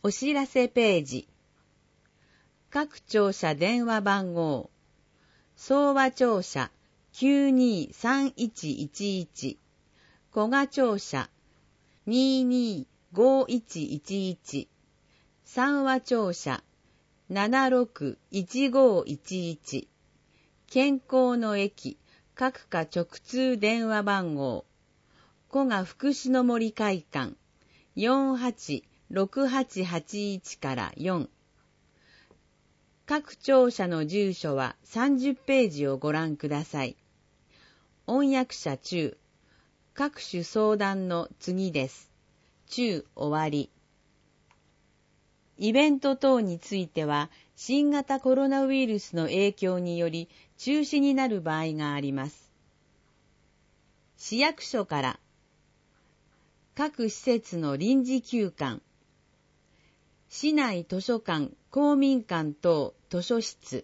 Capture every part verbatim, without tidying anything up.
お知らせページ。各庁舎電話番号。総和庁舎 きゅうにーさんいちいちいち。古賀庁舎 にーにーごいちいちいち。三和庁舎 ななろくいちごいちいち。健康の駅各課直通電話番号。古賀福祉の森会館 よんはちろくはちはちいち からよん。各庁舎の住所はさんじゅっページをご覧ください。音訳者中。各種相談の次です。中終わり。イベント等については、新型コロナウイルスの影響により中止になる場合があります。市役所から各施設の臨時休館、市内図書館、公民館等図書室。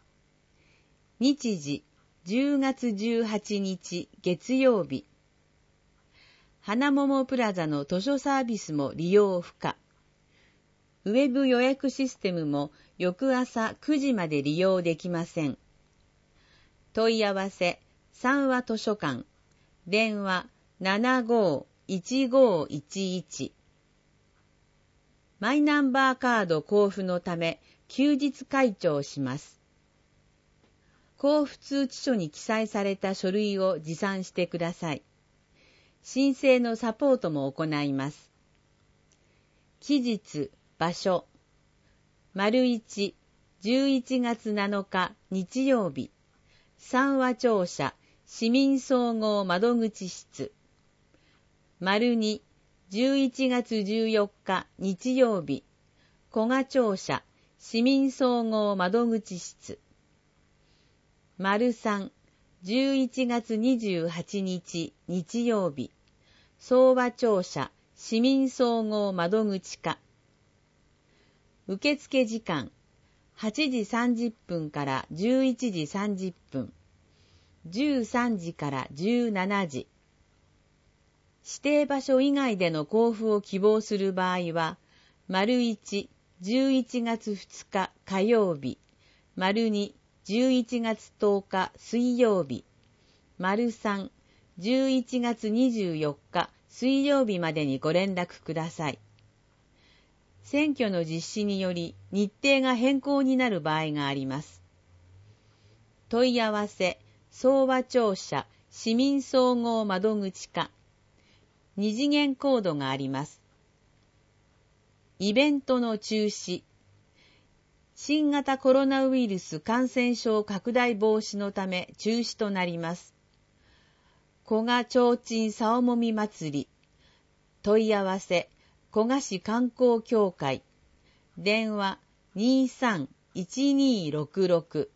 日時じゅうがつじゅうはちにち月曜日。花桃プラザの図書サービスも利用不可。ウェブ予約システムも翌朝くじまで利用できません。問い合わせ三和図書館。電話 ななごーいちごーいちいち。マイナンバーカード交付のため休日開庁します。交付通知書に記載された書類を持参してください。申請のサポートも行います。期日、場所。丸一、じゅういちがつなのか日曜日。三和庁舎市民総合窓口室。丸二、じゅういちがつじゅうよっか日曜日。古賀庁舎市民総合窓口室。丸三、じゅういちがつにじゅうはちにち日曜日。総和庁舎市民総合窓口課。受付時間はちじさんじゅっぷんからじゅういちじさんじゅっぷん、じゅうさんじからじゅうしちじ。指定場所以外での交付を希望する場合は、丸一、じゅういちがつふつか火曜日、丸二、じゅういちがつとおか水曜日、丸三、じゅういちがつにじゅうよっか水曜日までにご連絡ください。選挙の実施により日程が変更になる場合があります。問い合わせ、総和庁舎市民総合窓口課。二次元コードがあります。イベントの中止。新型コロナウイルス感染症拡大防止のため中止となります。古賀提灯竿もみ祭り。問い合わせ、古賀市観光協会。電話 にーさんいちにーろくろく。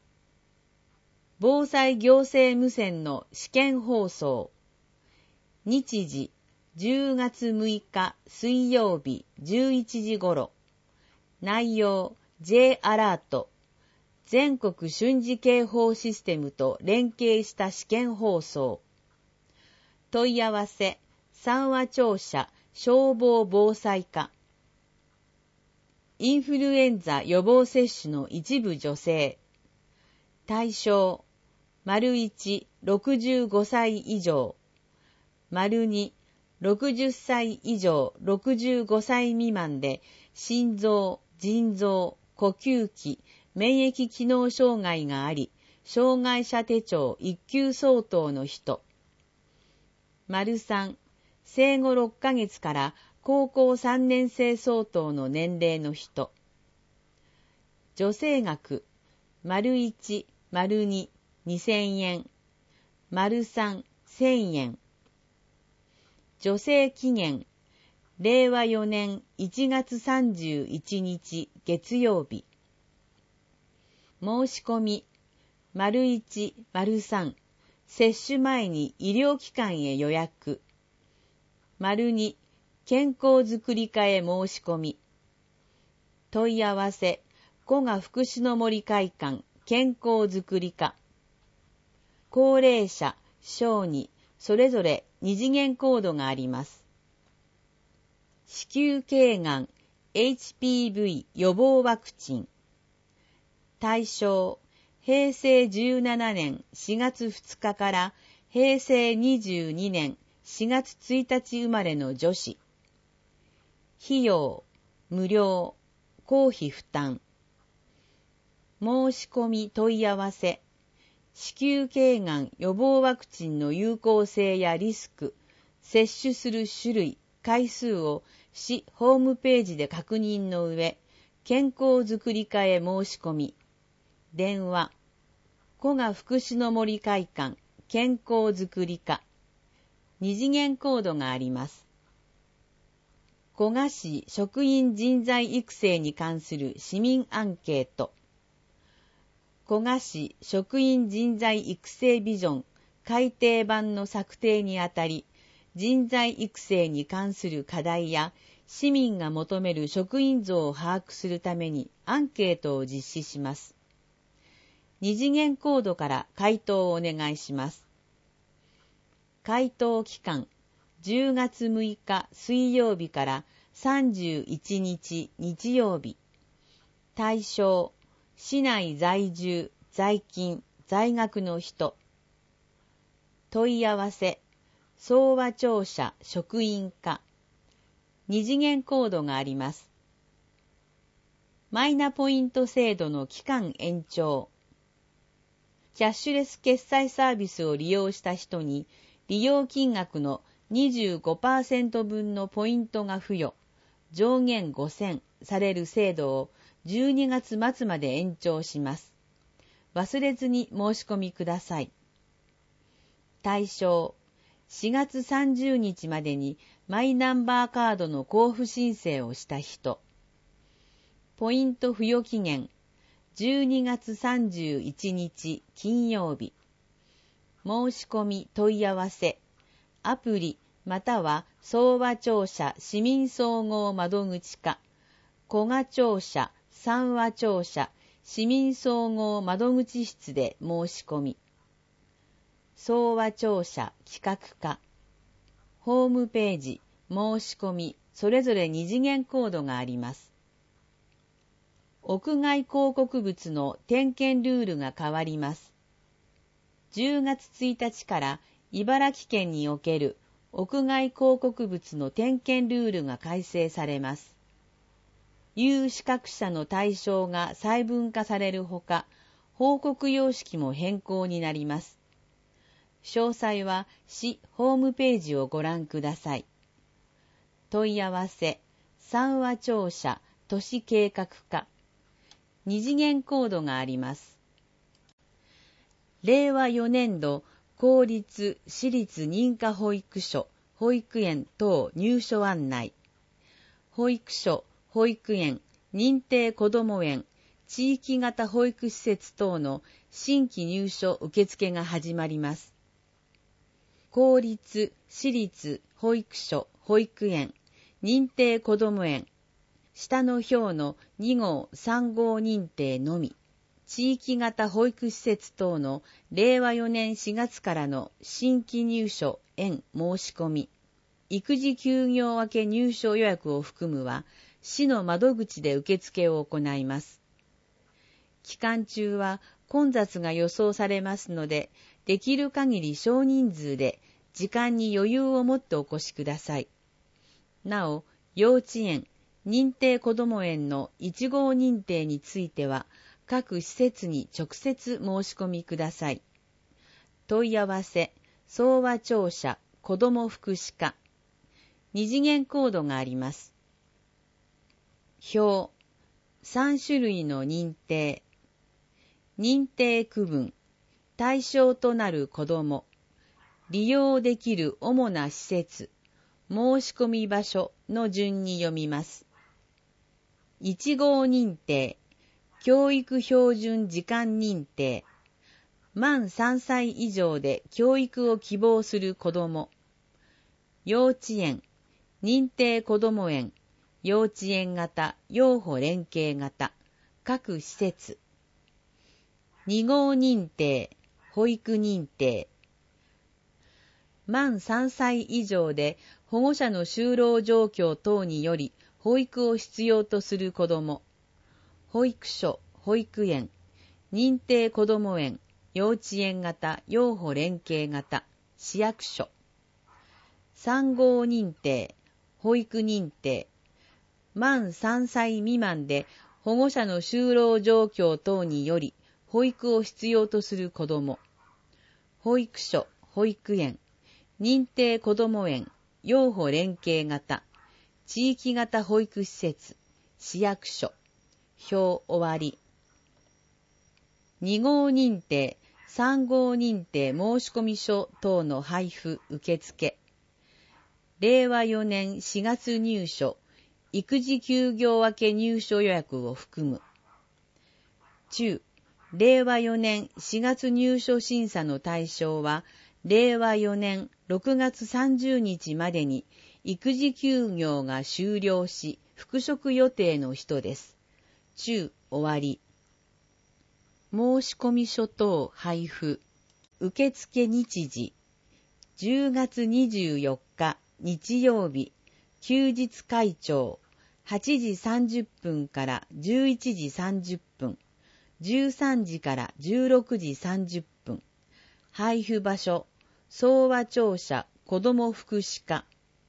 防災行政無線の試験放送。日時じゅうがつむいか水曜日じゅういちじ頃。内容 J アラート。全国瞬時警報システムと連携した試験放送。問い合わせ、三和庁舎消防防災課。インフルエンザ予防接種の一部助成。対象、丸一、ろくじゅうごさい以上。丸二、ろくじゅっさい以上ろくじゅうごさい未満で心臓、腎臓、呼吸器、免疫機能障害があり、障害者手帳一級相当の人。丸三、生後ろっかげつから高校さんねん生相当の年齢の人。助成額、丸一、丸二、にせんえん。丸三、せんえん。助成期限、れいわよねんいちがつさんじゅういちにち月曜日。申し込み、丸一、丸三、接種前に医療機関へ予約。丸二、健康づくり課へ申し込み。問い合わせ、古賀福祉の森会館健康づくり課。高齢者、小児、それぞれ二次元コードがあります。子宮頸がん、 エイチピーブイ 予防ワクチン。対象、へいせいじゅうななねんしがつふつかからへいせいにじゅうにねんしがつついたち生まれの女子。費用、無料、公費負担。申し込み問い合わせ。子宮頸がん予防ワクチンの有効性やリスク、接種する種類、回数を市ホームページで確認の上、健康づくり課へ申し込み。電話、古賀福祉の森会館健康づくり課。二次元コードがあります。古賀市職員人材育成に関する市民アンケート。古賀市職員人材育成ビジョン改訂版の策定にあたり、人材育成に関する課題や市民が求める職員像を把握するためにアンケートを実施します。二次元コードから回答をお願いします。回答期間、じゅうがつむいか水曜日からさんじゅういちにち日曜日。対象、市内在住、在勤、在学の人。問い合わせ、総和庁舎職員課。二次元コードがあります。マイナポイント制度の期間延長。キャッシュレス決済サービスを利用した人に利用金額の にじゅうごパーセント 分のポイントが付与、上限ごせんされる制度をじゅうにがつまつまで延長します。忘れずに申し込みください。対象、しがつさんじゅうにちまでにマイナンバーカードの交付申請をした人。ポイント付与期限、じゅうにがつさんじゅういちにち金曜日。申し込み問い合わせ、アプリまたは総和庁舎市民総合窓口課、古賀庁舎三和庁舎市民総合窓口室で申し込み。総和庁舎企画課、ホームページ、申し込み、それぞれ二次元コードがあります。屋外広告物の点検ルールが変わります。じゅうがつついたちから茨城県における屋外広告物の点検ルールが改正されます。有資格者の対象が細分化されるほか、報告様式も変更になります。詳細は市ホームページをご覧ください。問い合わせ、三和庁舎都市計画課。二次元コードがあります。れいわよねんど公立私立認可保育所、保育園等入所案内。保育所、保育園、認定こども園、地域型保育施設等の新規入所受付が始まります。公立私立保育所、保育園、認定こども園、下の表のにごうさんごう認定のみ、地域型保育施設等のれいわよねんしがつからの新規入所園申し込み、育児休業明け入所予約を含むは、市の窓口で受付を行います。期間中は混雑が予想されますので、できる限り少人数で時間に余裕を持ってお越しください。なお、幼稚園、認定こども園のいちごう認定については、各施設に直接申し込みください。問い合わせ、総和庁舎子ども福祉課。二次元コードがあります。表、さんしゅるいの認定。認定区分、対象となる子ども、利用できる主な施設、申し込み場所の順に読みます。いちごう認定、教育標準時間認定、満さんさい以上で教育を希望する子ども、幼稚園、認定こども園、幼稚園型、幼保連携型、各施設、にごう認定、保育認定、満さんさい以上で保護者の就労状況等により、 保育を必要とする子ども、保育所、保育園、認定こども園、幼稚園型、幼保連携型、市役所、産後認定、保育認定、満さんさい未満で保護者の就労状況等により保育を必要とする子ども、保育所、保育園、認定こども園、幼保連携型、地域型保育施設、市役所、表終わり。に号認定、さん号認定申込書等の配布受付。れいわよねんしがつ入所、育児休業明け入所予約を含む。中、れいわよねんしがつ入所審査の対象は、れいわよねんろくがつさんじゅうにちまでに育児休業が終了し、復職予定の人です。中、終わり。申込書等配布。受付日時。じゅうがつにじゅうよっか日曜日。休日開庁。はちじさんじゅっぷんからじゅういちじさんじゅっぷん。じゅうさんじからじゅうろくじさんじゅっぷん。配布場所。総和庁舎子ども福祉課。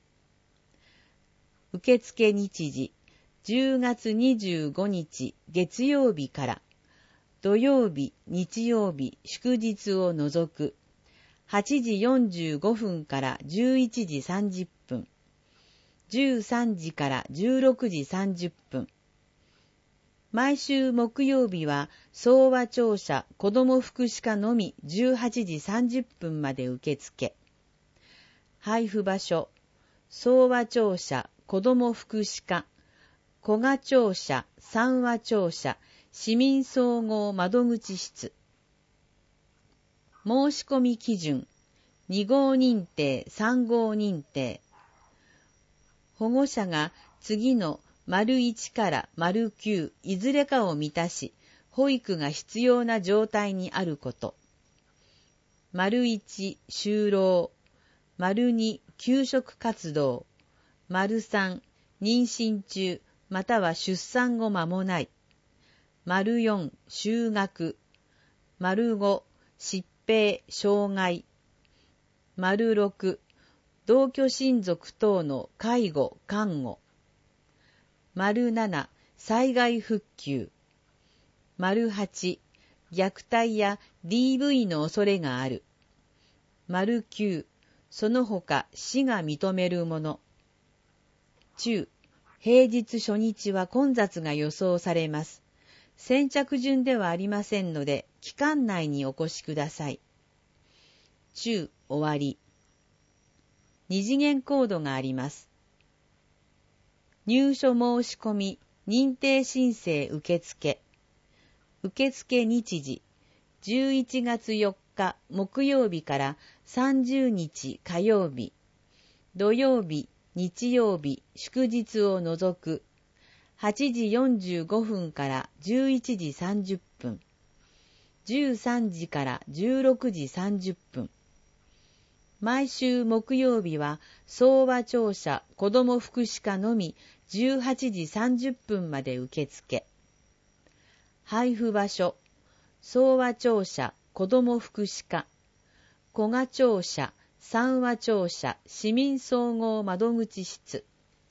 受付日時。じゅうがつにじゅうごにち月曜日から土曜日、日曜日、祝日を除くはちじよんじゅうごふんからじゅういちじさんじゅっぷん、じゅうさんじからじゅうろくじさんじゅっぷん。毎週木曜日は総和庁舎子ども福祉課のみじゅうはちじさんじゅっぷんまで受付。配布場所、総和庁舎子ども福祉課、古賀庁舎、三和庁舎、市民総合窓口室。申込基準。に号認定、さん号認定。保護者が次の丸いちから丸きゅういずれかを満たし、保育が必要な状態にあること。丸いち、就労。丸に、給食活動。丸さん、妊娠中、または出産後間もない。丸よん、就学。丸ご、疾病、障害。丸ろく、同居親族等の介護、看護。丸なな、災害復旧。丸はち、虐待や ディーブイ の恐れがある。丸きゅう、その他市が認めるもの。中、平日初日は混雑が予想されます。先着順ではありませんので、期間内にお越しください。中、終わり。二次元コードがあります。入所申し込み、認定申請受付。受付日時、じゅういちがつよっか木曜日からさんじゅうにち火曜日、土曜日、日曜日、祝日を除く、はちじよんじゅうごふんからじゅういちじさんじゅっぷん、じゅうさんじからじゅうろくじさんじゅっぷん。毎週木曜日は総和庁舎子ども福祉課のみじゅうはちじさんじゅっぷんまで受付。配布場所、総和庁舎子ども福祉課、古賀庁舎、三和庁舎市民総合窓口室。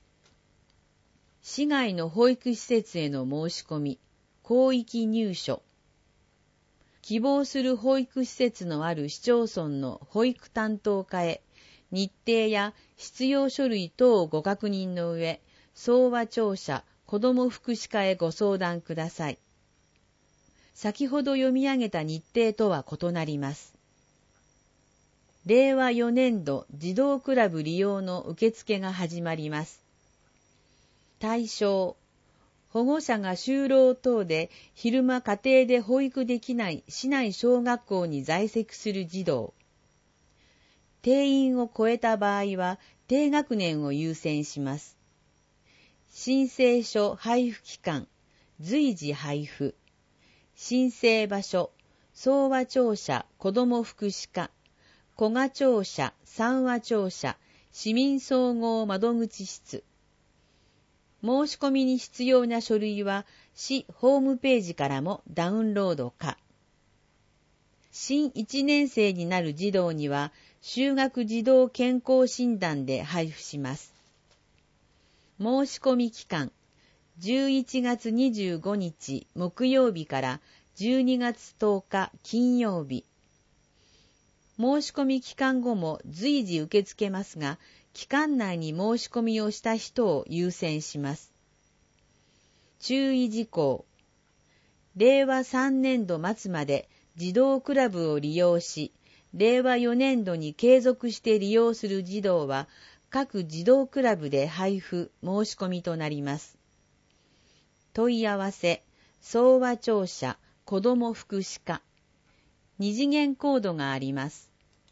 市外の保育施設への申し込み、広域入所。希望する保育施設のある市町村の保育担当課へ、日程や必要書類等をご確認の上、総和庁舎子ども福祉課へご相談ください。先ほど読み上げた日程とは異なります。れいわよねんど児童クラブ利用の受付が始まります。対象、保護者が就労等で昼間家庭で保育できない市内小学校に在籍する児童。定員を超えた場合は低学年を優先します。申請書配布期間、随時配布。申請場所、総和庁舎子ども福祉課、古賀庁舎三和庁舎市民総合窓口室。 申し込みに必要な書類は市ホームページからもダウンロード可。新いちねん生になる児童には就学児童健康診断で配布します。申し込み期間、じゅういちがつにじゅうごにち木曜日からじゅうにがつとおか金曜日。申し込み期間後も随時受け付けますが、期間内に申し込みをした人を優先します。注意事項。れいわさんねんど末まで児童クラブを利用し、れいわよねんどに継続して利用する児童は、各児童クラブで配布、申し込みとなります。問い合わせ、総和庁舎、子ども福祉課。二次元コードがあります。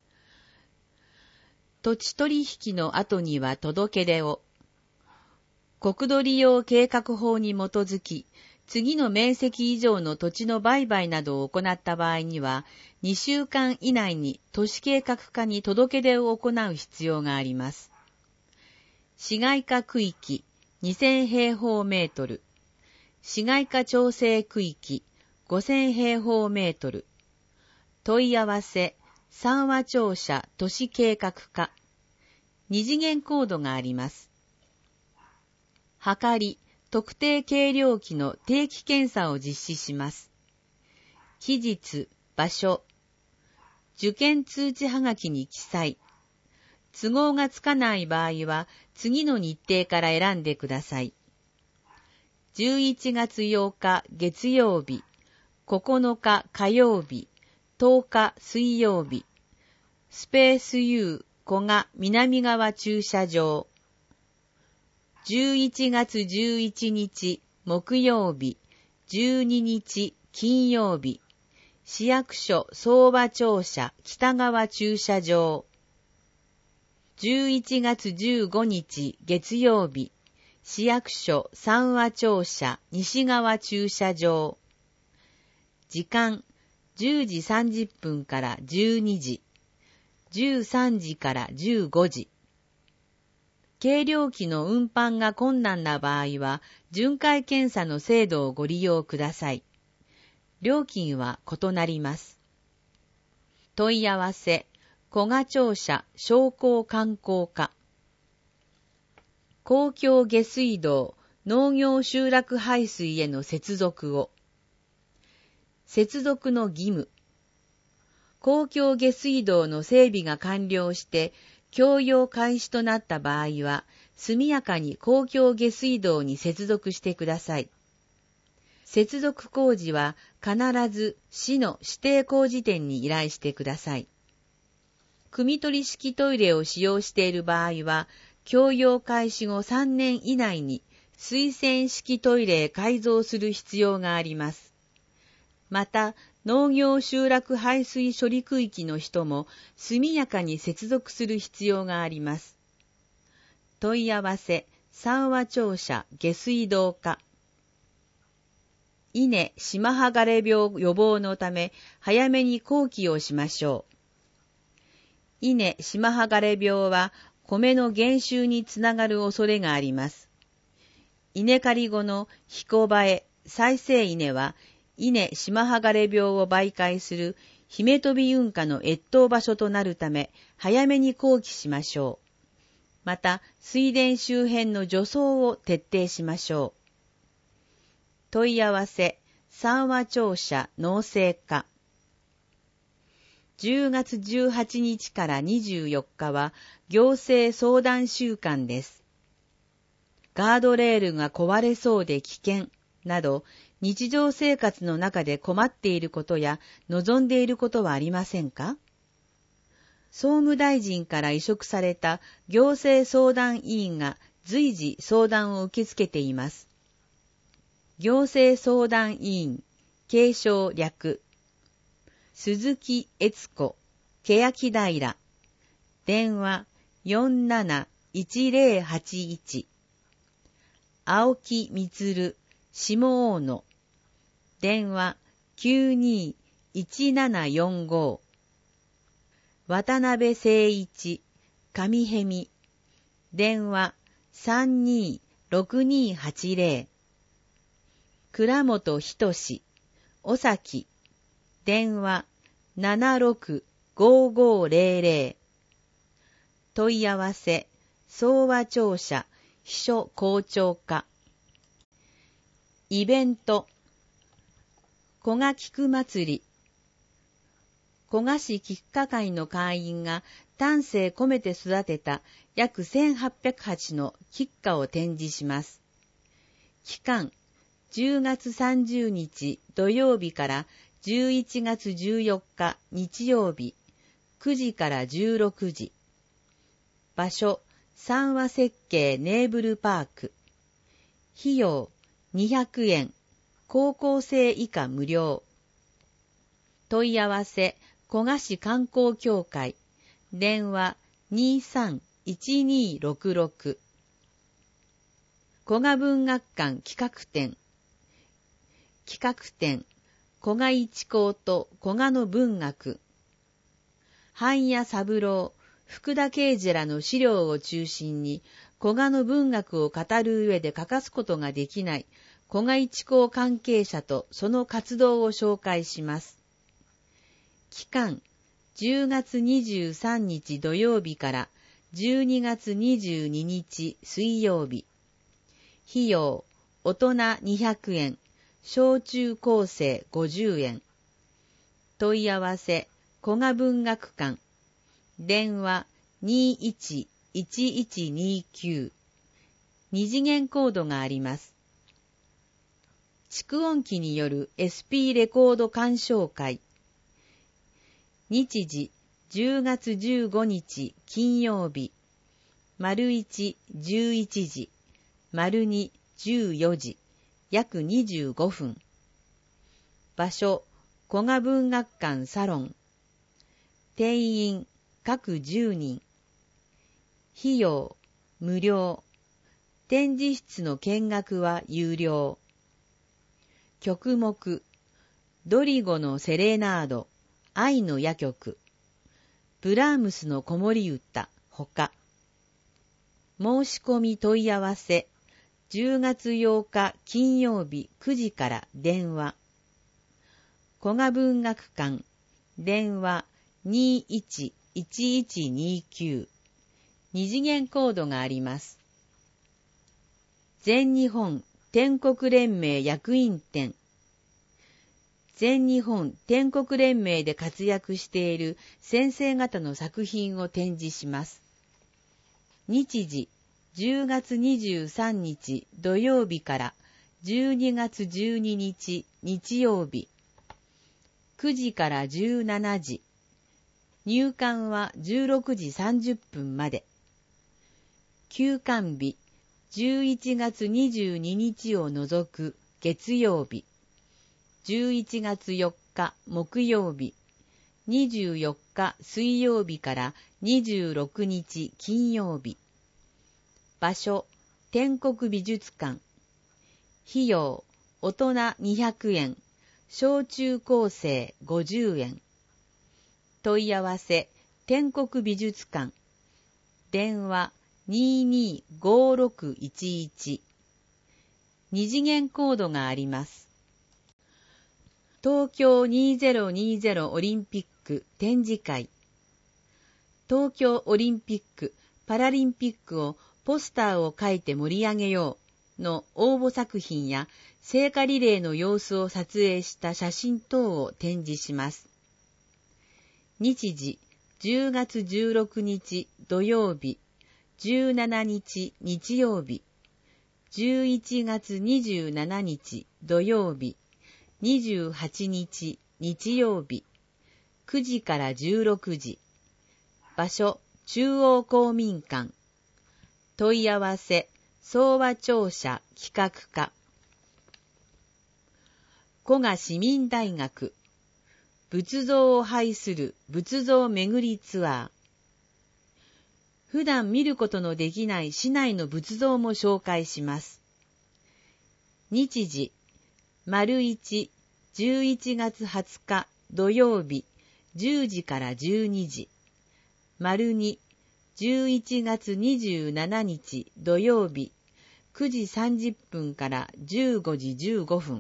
土地取引の後には届け出を。国土利用計画法に基づき、次の面積以上の土地の売買などを行った場合には、にしゅうかん以内に都市計画課に届け出を行う必要があります。市街化区域にせんへいほうメートル、市街化調整区域ごせんへいほうメートル、問い合わせ、三和庁舎都市計画課、二次元コードがあります。はかり、特定計量器の定期検査を実施します。期日、場所、受験通知はがきに記載。都合がつかない場合は、次の日程から選んでください。じゅういちがつようか月曜日、ここのか火曜日、とおか水曜日、スペース U 古賀南側駐車場。じゅういちがつじゅういちにち木曜日、じゅうににち金曜日、市役所相和庁舎北側駐車場。じゅういちがつじゅうごにち月曜日、市役所三和庁舎西側駐車場。時間、じゅうじさんじゅっぷんからじゅうにじ、じゅうさんじからじゅうごじ。計量器の運搬が困難な場合は、巡回検査の制度をご利用ください。料金は異なります。問い合わせ、古賀庁舎商工観光課。公共下水道、農業集落排水への接続を。接続の義務。公共下水道の整備が完了して、供用開始となった場合は、速やかに公共下水道に接続してください。接続工事は必ず市の指定工事店に依頼してください。汲み取り式トイレを使用している場合は、供用開始後さんねん以内に水洗式トイレへ改造する必要があります。また、農業集落排水処理区域の人も速やかに接続する必要があります。問い合わせ、三和庁舎下水道課。稲島剥がれ病予防のため早めに後期をしましょう。稲島剥がれ病は米の減収につながる恐れがあります。稲刈り後の彦バエ、再生稲は稲島剥がれ病を媒介する姫飛び運河の越冬場所となるため、早めに後期しましょう。また、水田周辺の除草を徹底しましょう。問い合わせ、三和庁舎農政課。じゅうがつじゅうはちにちからにじゅうよっかは行政相談週間です。ガードレールが壊れそうで危険など、日常生活の中で困っていることや望んでいることはありませんか？総務大臣から委嘱された行政相談委員が随時相談を受け付けています。行政相談委員、継承略、鈴木悦子、欅平、電話 よんなないちぜろはちいち、青木充、下大野、電話 きゅうにいちななよんご、渡辺誠一、上辺見、電話 さんにろくにーはちぜろ。倉本仁志、おさき、電話ななろくごーごーぜろぜろ。問い合わせ、総和庁舎秘書校長課。イベント、古賀菊祭り。古賀市菊花会の会員が丹精込めて育てた約せんはっぴゃくはちの菊花を展示します。期間、じゅうがつさんじゅうにち土曜日からじゅういちがつじゅうよっか日曜日、くじからじゅうろくじ。場所、三和設計ネーブルパーク。費用、にひゃくえん、高校生以下無料。問い合わせ、古賀市観光協会。電話にーさんいちにーろくろく。古賀文学館企画展。企画展、古賀一高と古賀の文学。半谷三郎、福田啓二らの資料を中心に、古賀の文学を語る上で欠かすことができない古賀一高関係者とその活動を紹介します。期間、じゅうがつにじゅうさんにち土曜日からじゅうにがつにじゅうににち水曜日。費用、大人にひゃくえん、小中高生ごじゅうえん。問い合わせ、古賀文学館。電話にーいちいちいちにーきゅう。二次元コードがあります。蓄音機による エスピー レコード鑑賞会。日時、じゅうがつじゅうごにち金曜日。丸いち、じゅういちじ。丸に、じゅうよじ。約にじゅうごふん。場所、古賀文学館サロン。定員、各じゅうにん。費用、無料。展示室の見学は有料。曲目、ドリゴのセレナード、愛の夜曲。ブラームスの子守歌、ほか。申し込み問い合わせ、じゅうがつようか金曜日くじから電話。古賀文学館、電話にーいちいちいちにーきゅう。二次元コードがあります。全日本天国連盟役員展。全日本天国連盟で活躍している先生方の作品を展示します。日時、じゅうがつにじゅうさんにち土曜日からじゅうにがつじゅうににち日曜日。くじからじゅうしちじ。入館はじゅうろくじさんじゅっぷんまで。休館日、じゅういちがつにじゅうににちを除く月曜日。じゅういちがつよっか木曜日。にじゅうよっか水曜日からにじゅうろくにち金曜日。場所、天国美術館。費用、大人にひゃくえん、小中高生ごじゅうえん。問い合わせ、天国美術館。電話にーにーごーろくいちいち。二次元コードがあります。東京にせんにじゅうオリンピック展示会。東京オリンピック・パラリンピックをポスターを書いて盛り上げようの応募作品や聖火リレーの様子を撮影した写真等を展示します。日時、じゅうがつじゅうろくにち土曜日、じゅうしちにち日曜日、じゅういちがつにじゅうしちにち土曜日、にじゅうはちにち日曜日、くじからじゅうろくじ。場所、中央公民館。問い合わせ、総和庁舎企画課。古賀市民大学。仏像を拝する仏像巡りツアー。普段見ることのできない市内の仏像も紹介します。日時、丸一、じゅういちがつはつか土曜日、じゅうじからじゅうにじ。丸二、じゅういちがつにじゅうしちにち土曜日、 くじさんじゅっぷんからじゅうごじじゅうごふん。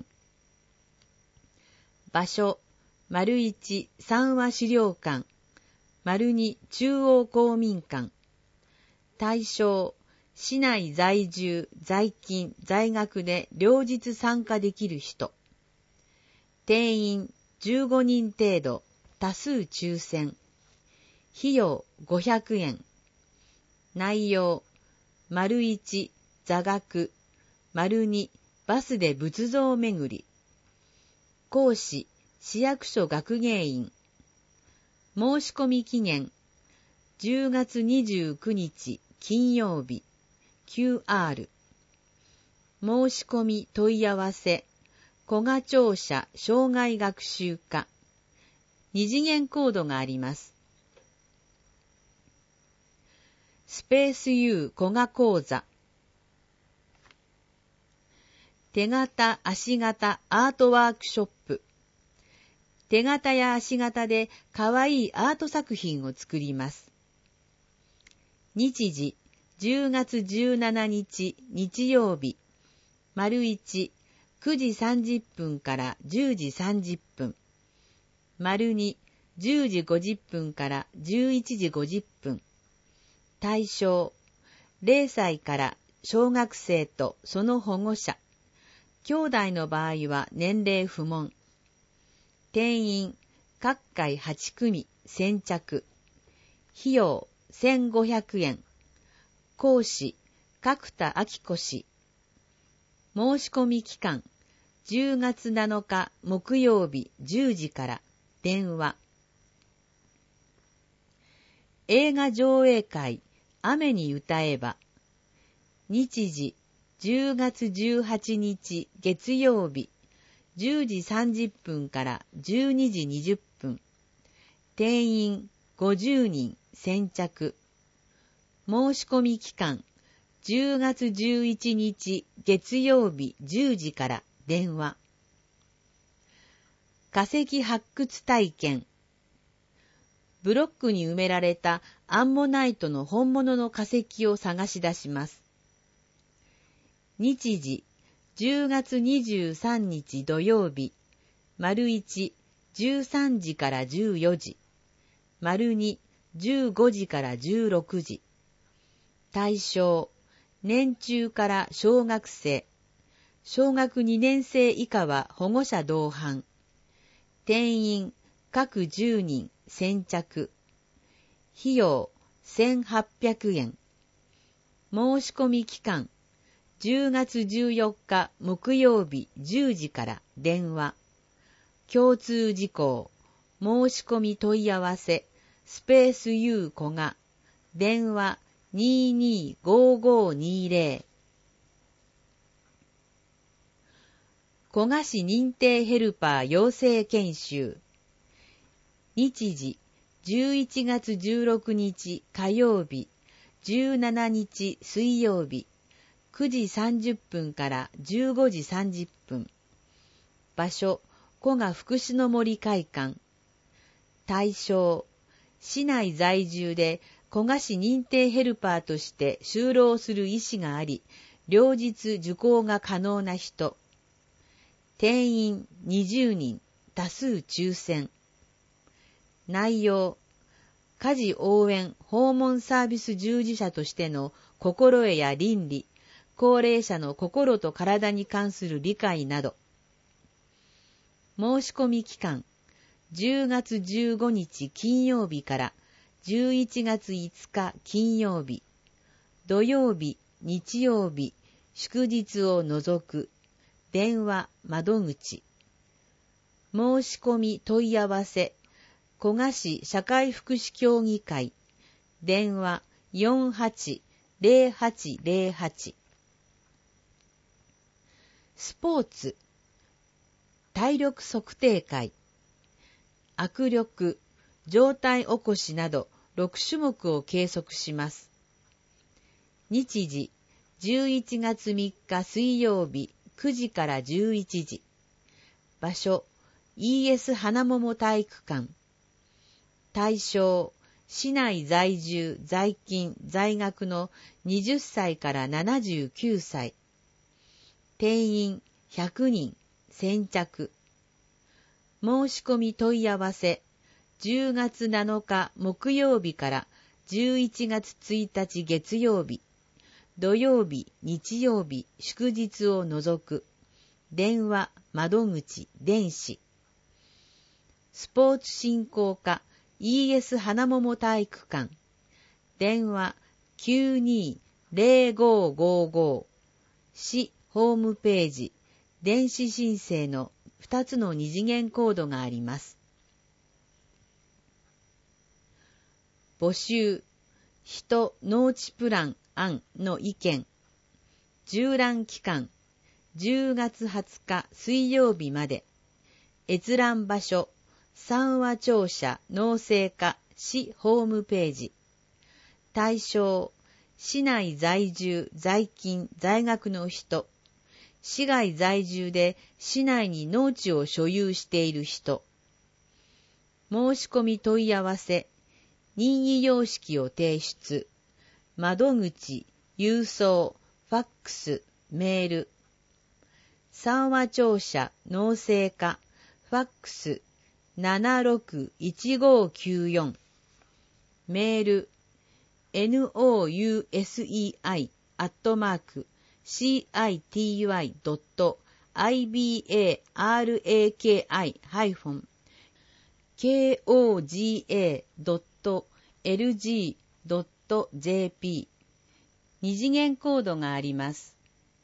場所、丸いち三和資料館、丸に中央公民館。対象、市内在住、在勤、在学で両日参加できる人。定員じゅうごにん程度、多数抽選。費用ごひゃくえん。内容、丸いち座学、丸にバスで仏像巡り。講師、市役所学芸員。申し込み期限、じゅうがつにじゅうくにち金曜日。キューアール。申し込み問い合わせ、古賀庁舎生涯学習課。二次元コードがあります。スペース U 古賀講座。手形足形アートワークショップ。手形や足形でかわいいアート作品を作ります。日時、じゅうがつじゅうしちにち日曜日、丸いち、くじさんじゅっぷんからじゅうじさんじゅっぷん、丸に、じゅうじごじゅっぷんからじゅういちじごじゅっぷん。対象、れいさいから小学生とその保護者。兄弟の場合は年齢不問。定員、各回はちくみ、先着。費用、せんごひゃくえん。講師、角田明子氏。申し込み期間、じゅうがつなのか木曜日じゅうじから電話。映画上映会、雨に歌えば。日時、じゅうがつじゅうはちにち月曜日、じゅうじさんじゅっぷんからじゅうにじにじゅっぷん。定員ごじゅうにん、先着。申し込み期間、じゅうがつじゅういちにち月曜日じゅうじから電話。化石発掘体験。ブロックに埋められたアンモナイトの本物の化石を探し出します。日時、じゅうがつにじゅうさんにち土曜日、丸いち、じゅうさんじからじゅうよじ、丸に、じゅうごじからじゅうろくじ。対象、年中から小学生、小学にねん生以下は保護者同伴。定員、各じゅうにん、先着。費用、せんはっぴゃくえん。申し込み期間、じゅうがつじゅうよっか木曜日じゅうじから電話。共通事項、申し込み問い合わせ、スペース U 古賀、電話にーにーごーごーにーぜろ。古賀市認定ヘルパー養成研修。日時、じゅういちがつじゅうろくにち火曜日、じゅうしちにち水曜日、くじさんじゅっぷんからじゅうごじさんじゅっぷん。場所、古賀福祉の森会館。対象、市内在住で古賀市認定ヘルパーとして就労する意思があり、両日受講が可能な人。定員にじゅうにん、多数抽選。内容、家事応援訪問サービス従事者としての心得や倫理、高齢者の心と体に関する理解など。申し込み期間、じゅうがつじゅうごにち金曜日からじゅういちがついつか金曜日、土曜日、日曜日、祝日を除く、電話窓口。申し込み問い合わせ、古賀市社会福祉協議会、電話よんはちぜろはちぜろはち。スポーツ、体力測定会、握力、上体起こしなどろくしゅもくを計測します。日時、じゅういちがつみっか水曜日くじからじゅういちじ。場所、イーエス 花桃体育館。対象、市内在住、在勤、在学のはたちからななじゅうきゅうさい。 定員ひゃくにん、先着。申し込み問い合わせ、じゅうがつなのか木曜日からじゅういちがつついたち月曜日、土曜日、日曜日、祝日を除く。電話、窓口、電子。スポーツ振興課 イーエス 花桃体育館。電話 きゅうにーぜろごーごーごー。市ホームページ、電子申請のふたつの二次元コードがあります。募集、人農地プラン案の意見。縦覧期間、じゅうがつはつか水曜日まで。閲覧場所、三和庁舎農政課市ホームページ。対象、市内在住、在勤、在学の人。市外在住で市内に農地を所有している人。申し込み問い合わせ、任意様式を提出。窓口、郵送、ファックス、メール。三和庁舎農政課、ファックス、ななろくいちごーきゅうよん。メール、ノーユーエスイーアイ アットマーク、シーアイティーワイ ドット アイビーエーアールエーケーアイ ハイフン ケーオージーエー ドット エルジー ドット ジェーピー。二次元コードがあります。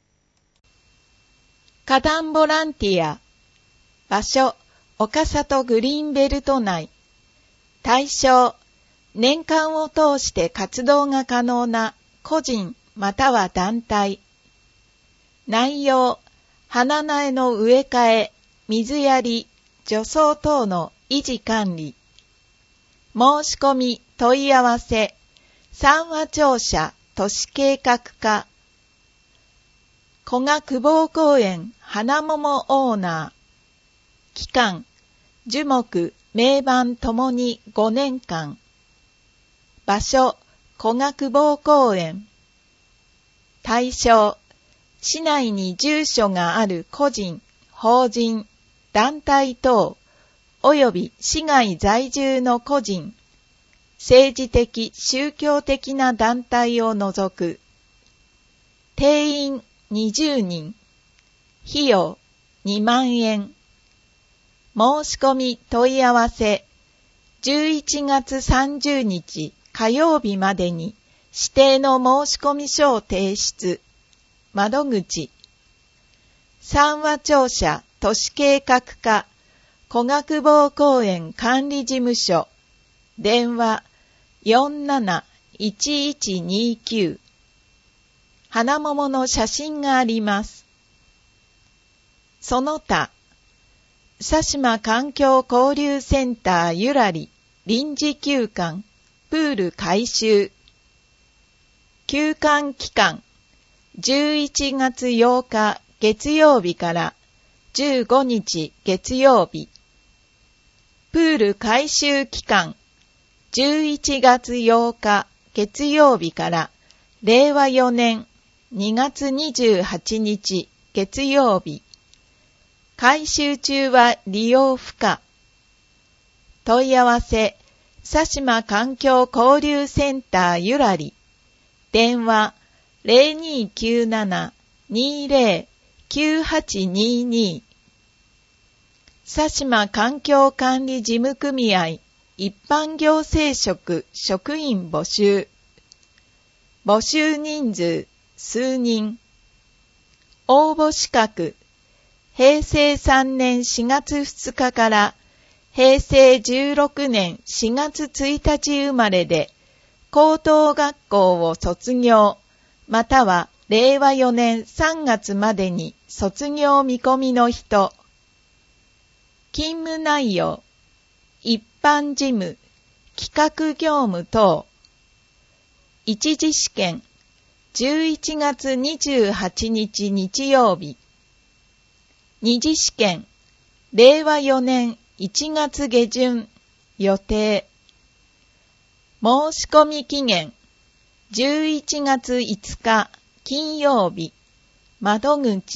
花壇ボランティア。場所、岡里グリーンベルト内。対象、年間を通して活動が可能な個人または団体。内容、花苗の植え替え、水やり、除草等の維持管理。申し込み、問い合わせ、三和庁舎都市計画課。古賀久保公園花桃オーナー。期間、樹木、名番ともにごねんかん。場所、古賀久保公園。対象、市内に住所がある個人、法人、団体等、および市外在住の個人、政治的、宗教的な団体を除く。定員にじゅうにん。費用にまんえん。申し込み問い合わせ、じゅういちがつさんじゅうにち火曜日までに指定の申込書を提出。窓口、三和庁舎都市計画課古賀久保公園管理事務所。電話 よんなないちいちにきゅう。花桃の写真があります。その他、佐島環境交流センターゆらり臨時休館プール改修。休館期間、じゅういちがつようか月曜日からじゅうごにち月曜日。プール改修期間、じゅういちがつようか月曜日かられいわよねんにがつにじゅうはちにち月曜日。改修中は利用不可。問い合わせ、佐島環境交流センターゆらり。電話 ゼロにきゅうなな にゼロ きゅうはちにに。佐島環境管理事務組合一般行政職職員募集。募集人数数人。応募資格、へいせいさんねんしがつふつかからへいせいじゅうろくねんしがつついたち生まれで、高等学校を卒業、またはれいわよねんさんがつまでに卒業見込みの人。勤務内容、一般事務、企画業務等。一次試験、じゅういちがつにじゅうはちにち日曜日。二次試験、れいわよねんいちがつげじゅん予定。申し込み期限、じゅういちがついつか金曜日。窓口、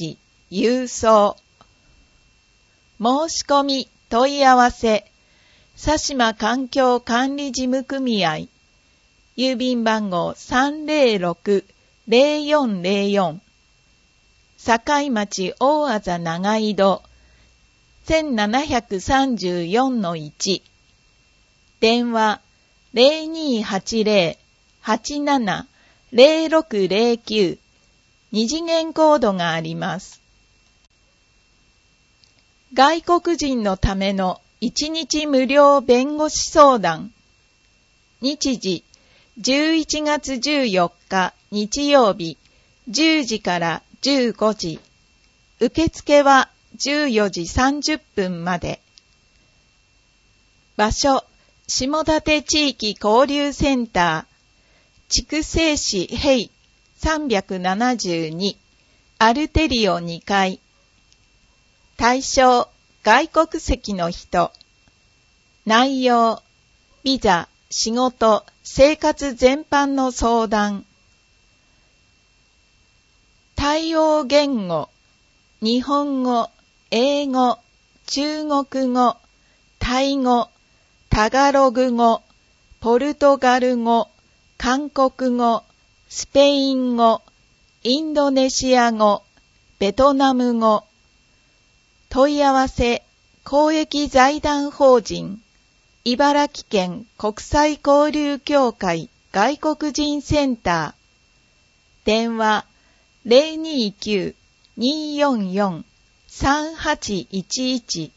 郵送。申し込み問い合わせ、佐島環境管理事務組合、郵便番号 さんぜろろくのぜろよんぜろよん、境町大字長井戸 せんななひゃくさんじゅうよんのいち、電話 ゼロにーはちゼロ はちなな ゼロろくゼロきゅう、二次元コードがあります。外国人のためのいちにち無料弁護士相談。日時じゅういちがつじゅうよっか日曜日じゅうじからじゅうごじ。受付はじゅうよじさんじゅっぷんまで。場所、下館地域交流センター、筑西市平さんびゃくななじゅうに、アルテリオにかい。対象、外国籍の人。内容、ビザ、仕事、生活全般の相談。対応言語、日本語、英語、中国語、タイ語、タガログ語、ポルトガル語、韓国語、スペイン語、インドネシア語、ベトナム語。問い合わせ、公益財団法人、茨城県国際交流協会外国人センター。電話、ゼロにーきゅう にーよんよん さんはちいちいち。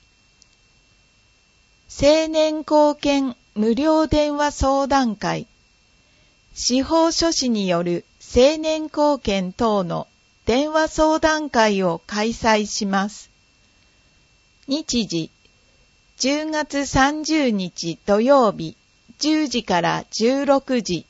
青年貢献無料電話相談会。司法書士による青年貢献等の電話相談会を開催します。日時、じゅうがつさんじゅうにち土曜日じゅうじからじゅうろくじ。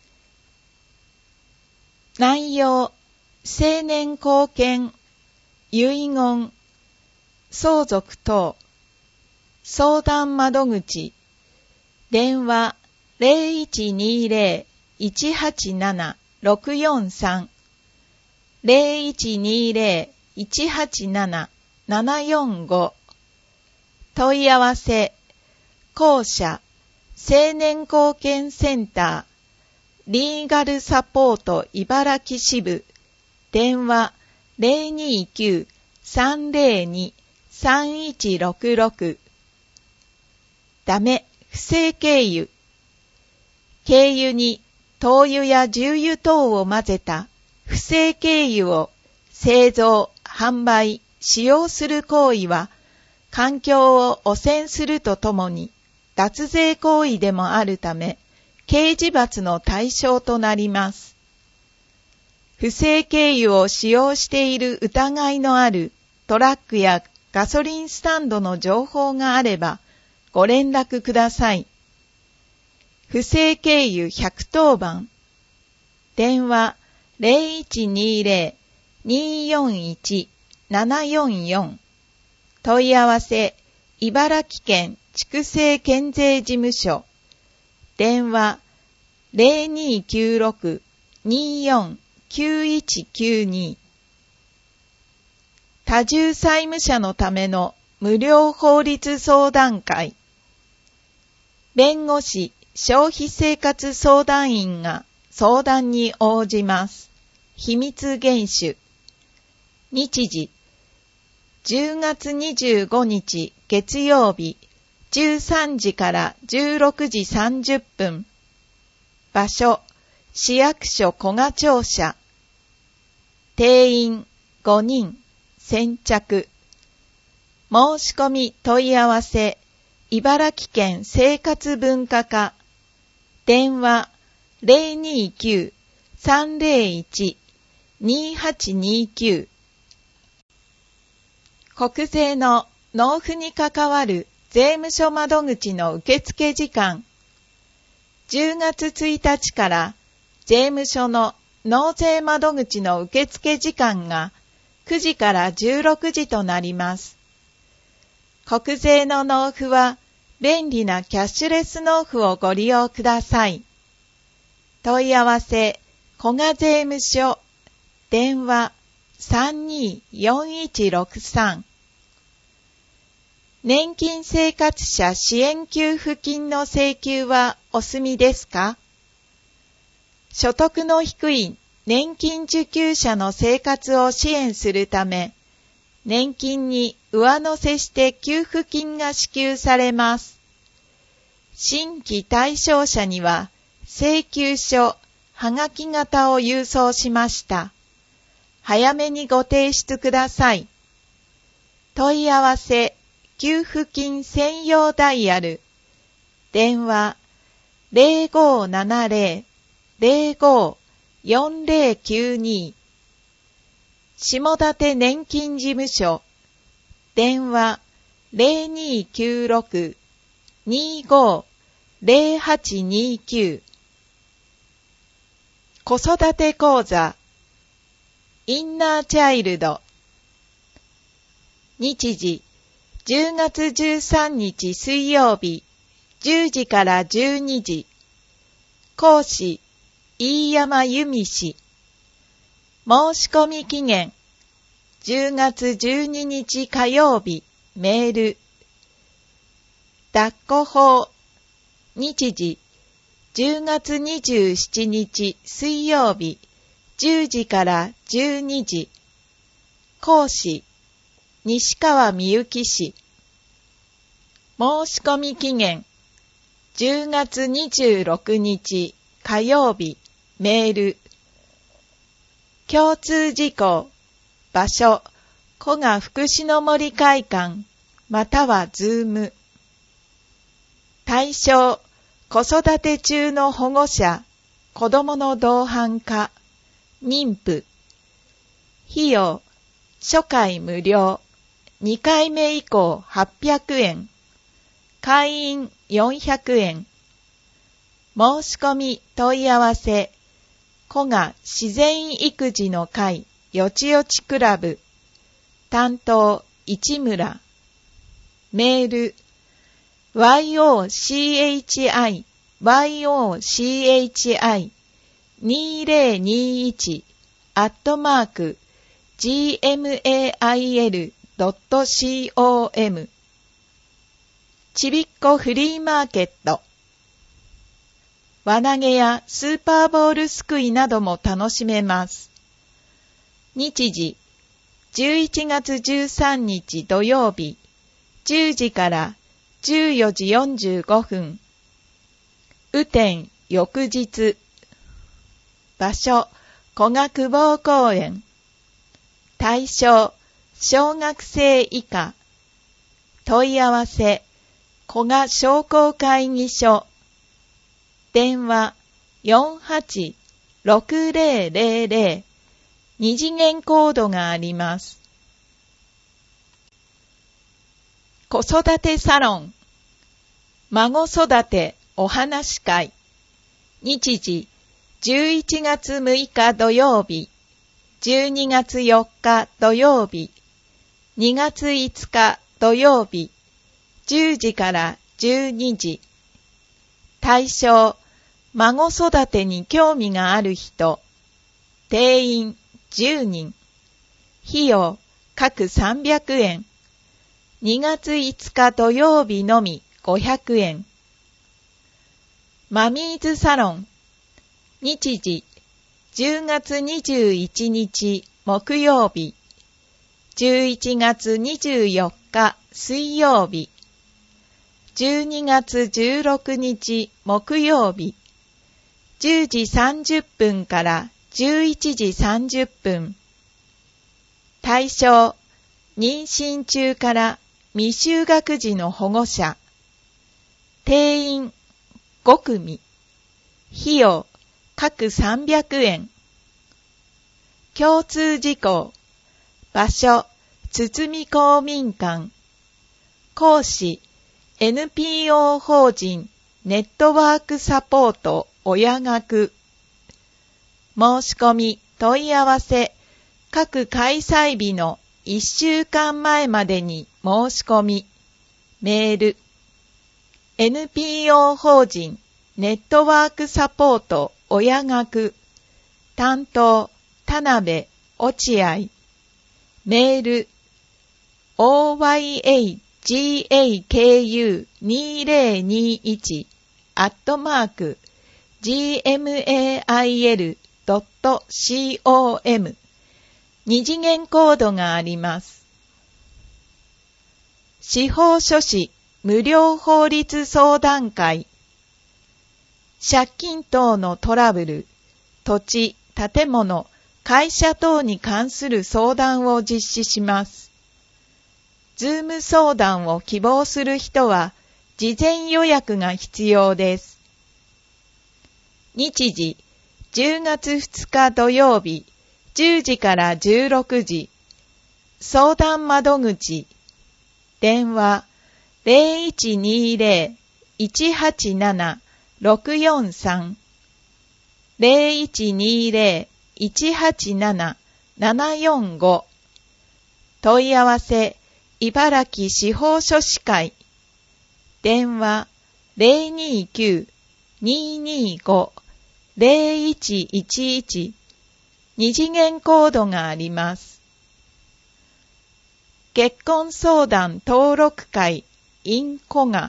内容、青年貢献、遺言、相続等。相談窓口。電話 ゼロいちにーゼロ いちはちなな ろくよんさん ゼロいちにーゼロ いちはちなな ななよんご。問い合わせ、公社、青年貢献センター、リーガルサポート茨城支部、電話 ゼロにーきゅう さんゼロに さんいちろくろく。ダメ、不正経由。経由に灯油や重油等を混ぜた不正経由を製造、販売、使用する行為は、環境を汚染するとともに脱税行為でもあるため、刑事罰の対象となります。不正経由を使用している疑いのあるトラックやガソリンスタンドの情報があればご連絡ください。不正経由ひゃくとおばん。電話 ゼロいちにーゼロ にーよんいち ななよんよん。問い合わせ、茨城県筑西県税事務所。電話、ゼロにーきゅうろく にーよん きゅういちきゅうに。多重債務者のための無料法律相談会。弁護士、消費生活相談員が相談に応じます。秘密厳守。日時、じゅうがつにじゅうごにち月曜日じゅうさんじからじゅうろくじさんじゅっぷん。場所、市役所古賀庁舎。定員ごにん、先着。申し込み問い合わせ、茨城県生活文化課。電話ゼロにーきゅう さんゼロいち にーはちにーきゅう。国税の納付に関わる税務署窓口の受付時間。じゅうがつついたちから税務署の納税窓口の受付時間がくじからじゅうろくじとなります。国税の納付は便利なキャッシュレス納付をご利用ください。問い合わせ、古賀税務署、電話さんにーよんいちろくさん。年金生活者支援給付金の請求はお済みですか？所得の低い年金受給者の生活を支援するため、年金に上乗せして給付金が支給されます。新規対象者には請求書、はがき型を郵送しました。早めにご提出ください。問い合わせ、給付金専用ダイヤル。電話 ゼロごーななゼロ ゼロごー よんゼロきゅうに。下館年金事務所。電話 ゼロにーきゅうろく にーごー ゼロはちにーきゅう。子育て講座。インナーチャイルド。日時じゅうがつじゅうさんにち水曜日じゅうじからじゅうにじ。講師飯山由美氏。申し込み期限じゅうがつじゅうににち火曜日。メール。抱っこ法。日時じゅうがつにじゅうしちにち水曜日じゅうじからじゅうにじ。講師西川みゆき氏。申し込み期限じゅうがつにじゅうろくにち火曜日。メール。共通事項。場所古賀福祉の森会館またはズーム。対象子育て中の保護者、子どもの同伴か、妊婦。費用初回無料、にかいめ以降はっぴゃくえん、会員よんひゃくえん。申し込み問い合わせ、古賀自然育児の会よちよちクラブ、担当市村。メール、ヨチヨチにぜろにいち アットマーク ジーエムエーアイエルドットコム ちびっこフリーマーケット。輪投げやスーパーボールすくいなども楽しめます。日時じゅういちがつじゅうさんにち土曜日じゅうじからじゅうよじよんじゅうごふん。雨天翌日。場所古賀久保公園。対象小学生以下。問い合わせ古賀商工会議所。電話よんはちろくゼロゼロゼロ。二次元コードがあります。子育てサロン。孫育てお話会。日時じゅういちがつむいか土曜日、じゅうにがつよっか土曜日、にがついつか土曜日、じゅうじからじゅうにじ。対象、孫育てに興味がある人。定員じゅうにん。費用各さんびゃくえん。にがついつか土曜日のみごひゃくえん。マミーズサロン。日時じゅうがつにじゅういちにち木曜日、じゅういちがつにじゅうよっか水曜日、じゅうにがつじゅうろくにち木曜日、じゅうじさんじゅっぷんからじゅういちじさんじゅっぷん。対象、妊娠中から未就学児の保護者。定員ごくみ。費用各さんびゃくえん。共通事項。場所、堤公民館。講師、エヌピーオー 法人ネットワークサポート親学。申し込み、問い合わせ、各開催日のいっしゅうかんまえまでに申し込み。メール、エヌピーオー 法人ネットワークサポート親学。担当、田辺、落合。 メール オーワイエージーエーケーユーにーぜろにいち アットマーク ジーエムエーアイエルドットコム 二次元コードがあります。司法書士無料法律相談会。借金等のトラブル、土地、建物、会社等に関する相談を実施します。ズーム相談を希望する人は、事前予約が必要です。日時、じゅうがつふつか土曜日、じゅうじからじゅうろくじ。相談窓口、電話 ゼロいちにーぜろ いちはちなな ろくよんさん ゼロいちにーぜろ いちはちなな ななよんご。問い合わせ、茨城司法書士会。電話 ゼロにきゅう にーにーご ゼロいちいちいち。二次元コードがあります。結婚相談登録会 in 古賀。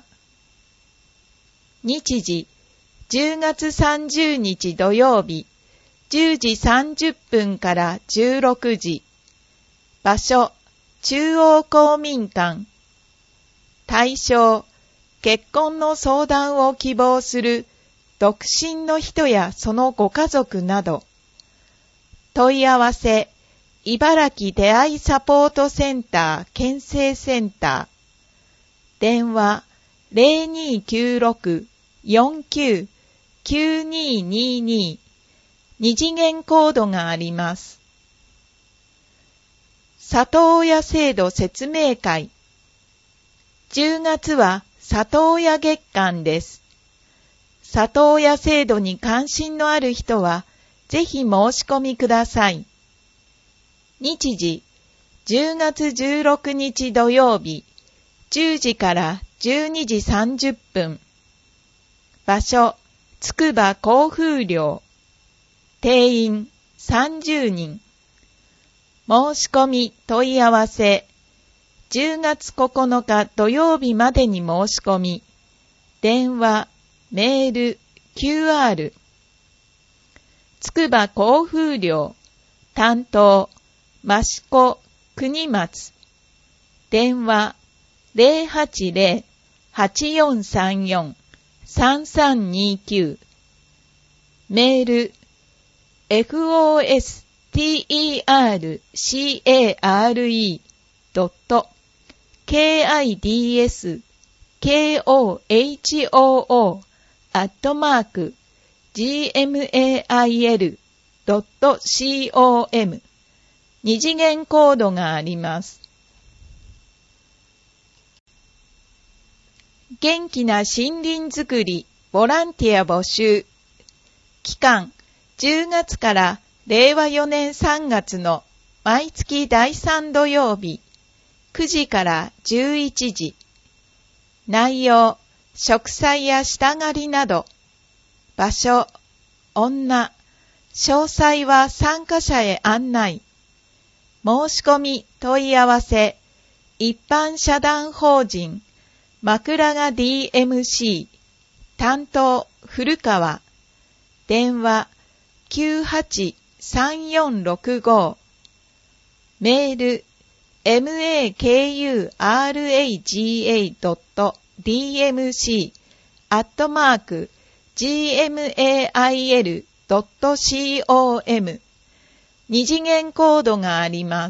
日時、じゅうがつさんじゅうにち土曜日、じゅうじさんじゅっぷんからじゅうろくじ。場所、中央公民館。対象、結婚の相談を希望する独身の人やそのご家族など。問い合わせ、茨城出会いサポートセンター県政センター。電話 ゼロにきゅうろく よんきゅう きゅうにーにーにー。二次元コードがあります。里親制度説明会。じゅうがつは里親月間です。里親制度に関心のある人は、ぜひ申し込みください。日時、じゅうがつじゅうろくにち土曜日、じゅうじからじゅうにじさんじゅっぷん。場所、つくば交風寮。定員さんじゅうにん。申し込み問い合わせ、じゅうがつここのか土曜日までに申し込み、電話、メール、キューアール。つくば交風寮、担当、益子国松。電話、ゼロはちゼロ はちよんさんよん さんさんにきゅう。メール、エフオーエスティーイーアールシーエーアールイー ドット ケーアイディーエス ケーオーエイチオーオー アットマーク ジーエムエーアイエル ドット コム 二次元コードがあります。元気な森林づくりボランティア募集。期間じゅうがつかられいわよねんさんがつの毎月だいさん土曜日くじからじゅういちじ。内容、植栽や下刈りなど。場所、女。詳細は参加者へ案内。申し込み問い合わせ、一般社団法人枕が ディーエムシー 担当古川。電話きゅうはちさんよんろくご。メール マクラガ ドット ディーエムシー アットマーク ジーエムエーアイエル ドット コム 二次元コードがあります。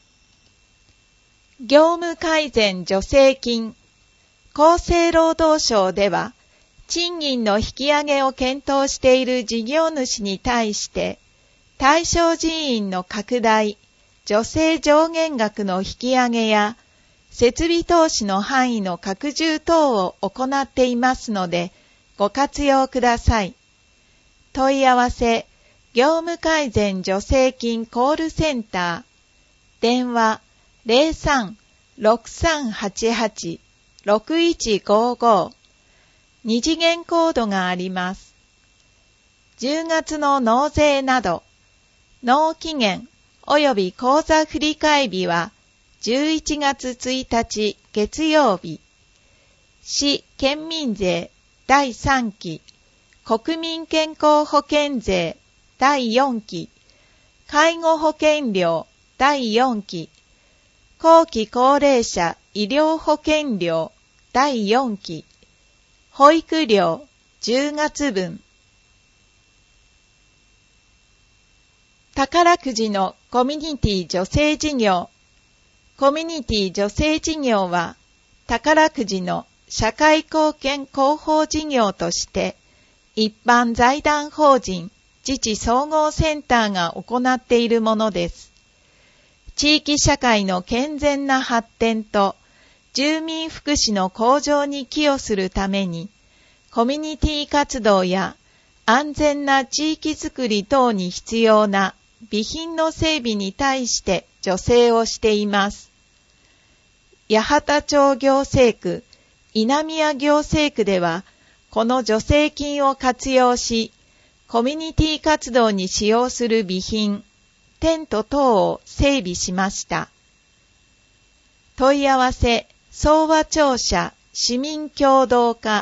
業務改善助成金。厚生労働省では賃金の引き上げを検討している事業主に対して対象人員の拡大、助成上限額の引き上げや設備投資の範囲の拡充等を行っていますのでご活用ください。問い合わせ、業務改善助成金コールセンター。電話ゼロさん ろくさんはちはち ろくいちごご。二次元コードがあります。じゅうがつの納税など、納期限および講座振り替え日はじゅういちがつついたち月曜日。市県民税だいさんき、国民健康保険税だいよんき、介護保険料だいよんき、後期高齢者医療保険料だいよんき、保育料じゅうがつぶん。宝くじのコミュニティ女性事業。コミュニティ女性事業は、宝くじの社会貢献広報事業として、一般財団法人自治総合センターが行っているものです。地域社会の健全な発展と住民福祉の向上に寄与するために、コミュニティ活動や安全な地域づくり等に必要な備品の整備に対して助成をしています。八幡町行政区、稲宮行政区では、この助成金を活用し、コミュニティ活動に使用する備品、テント等を整備しました。問い合わせ、総和庁舎市民協同課。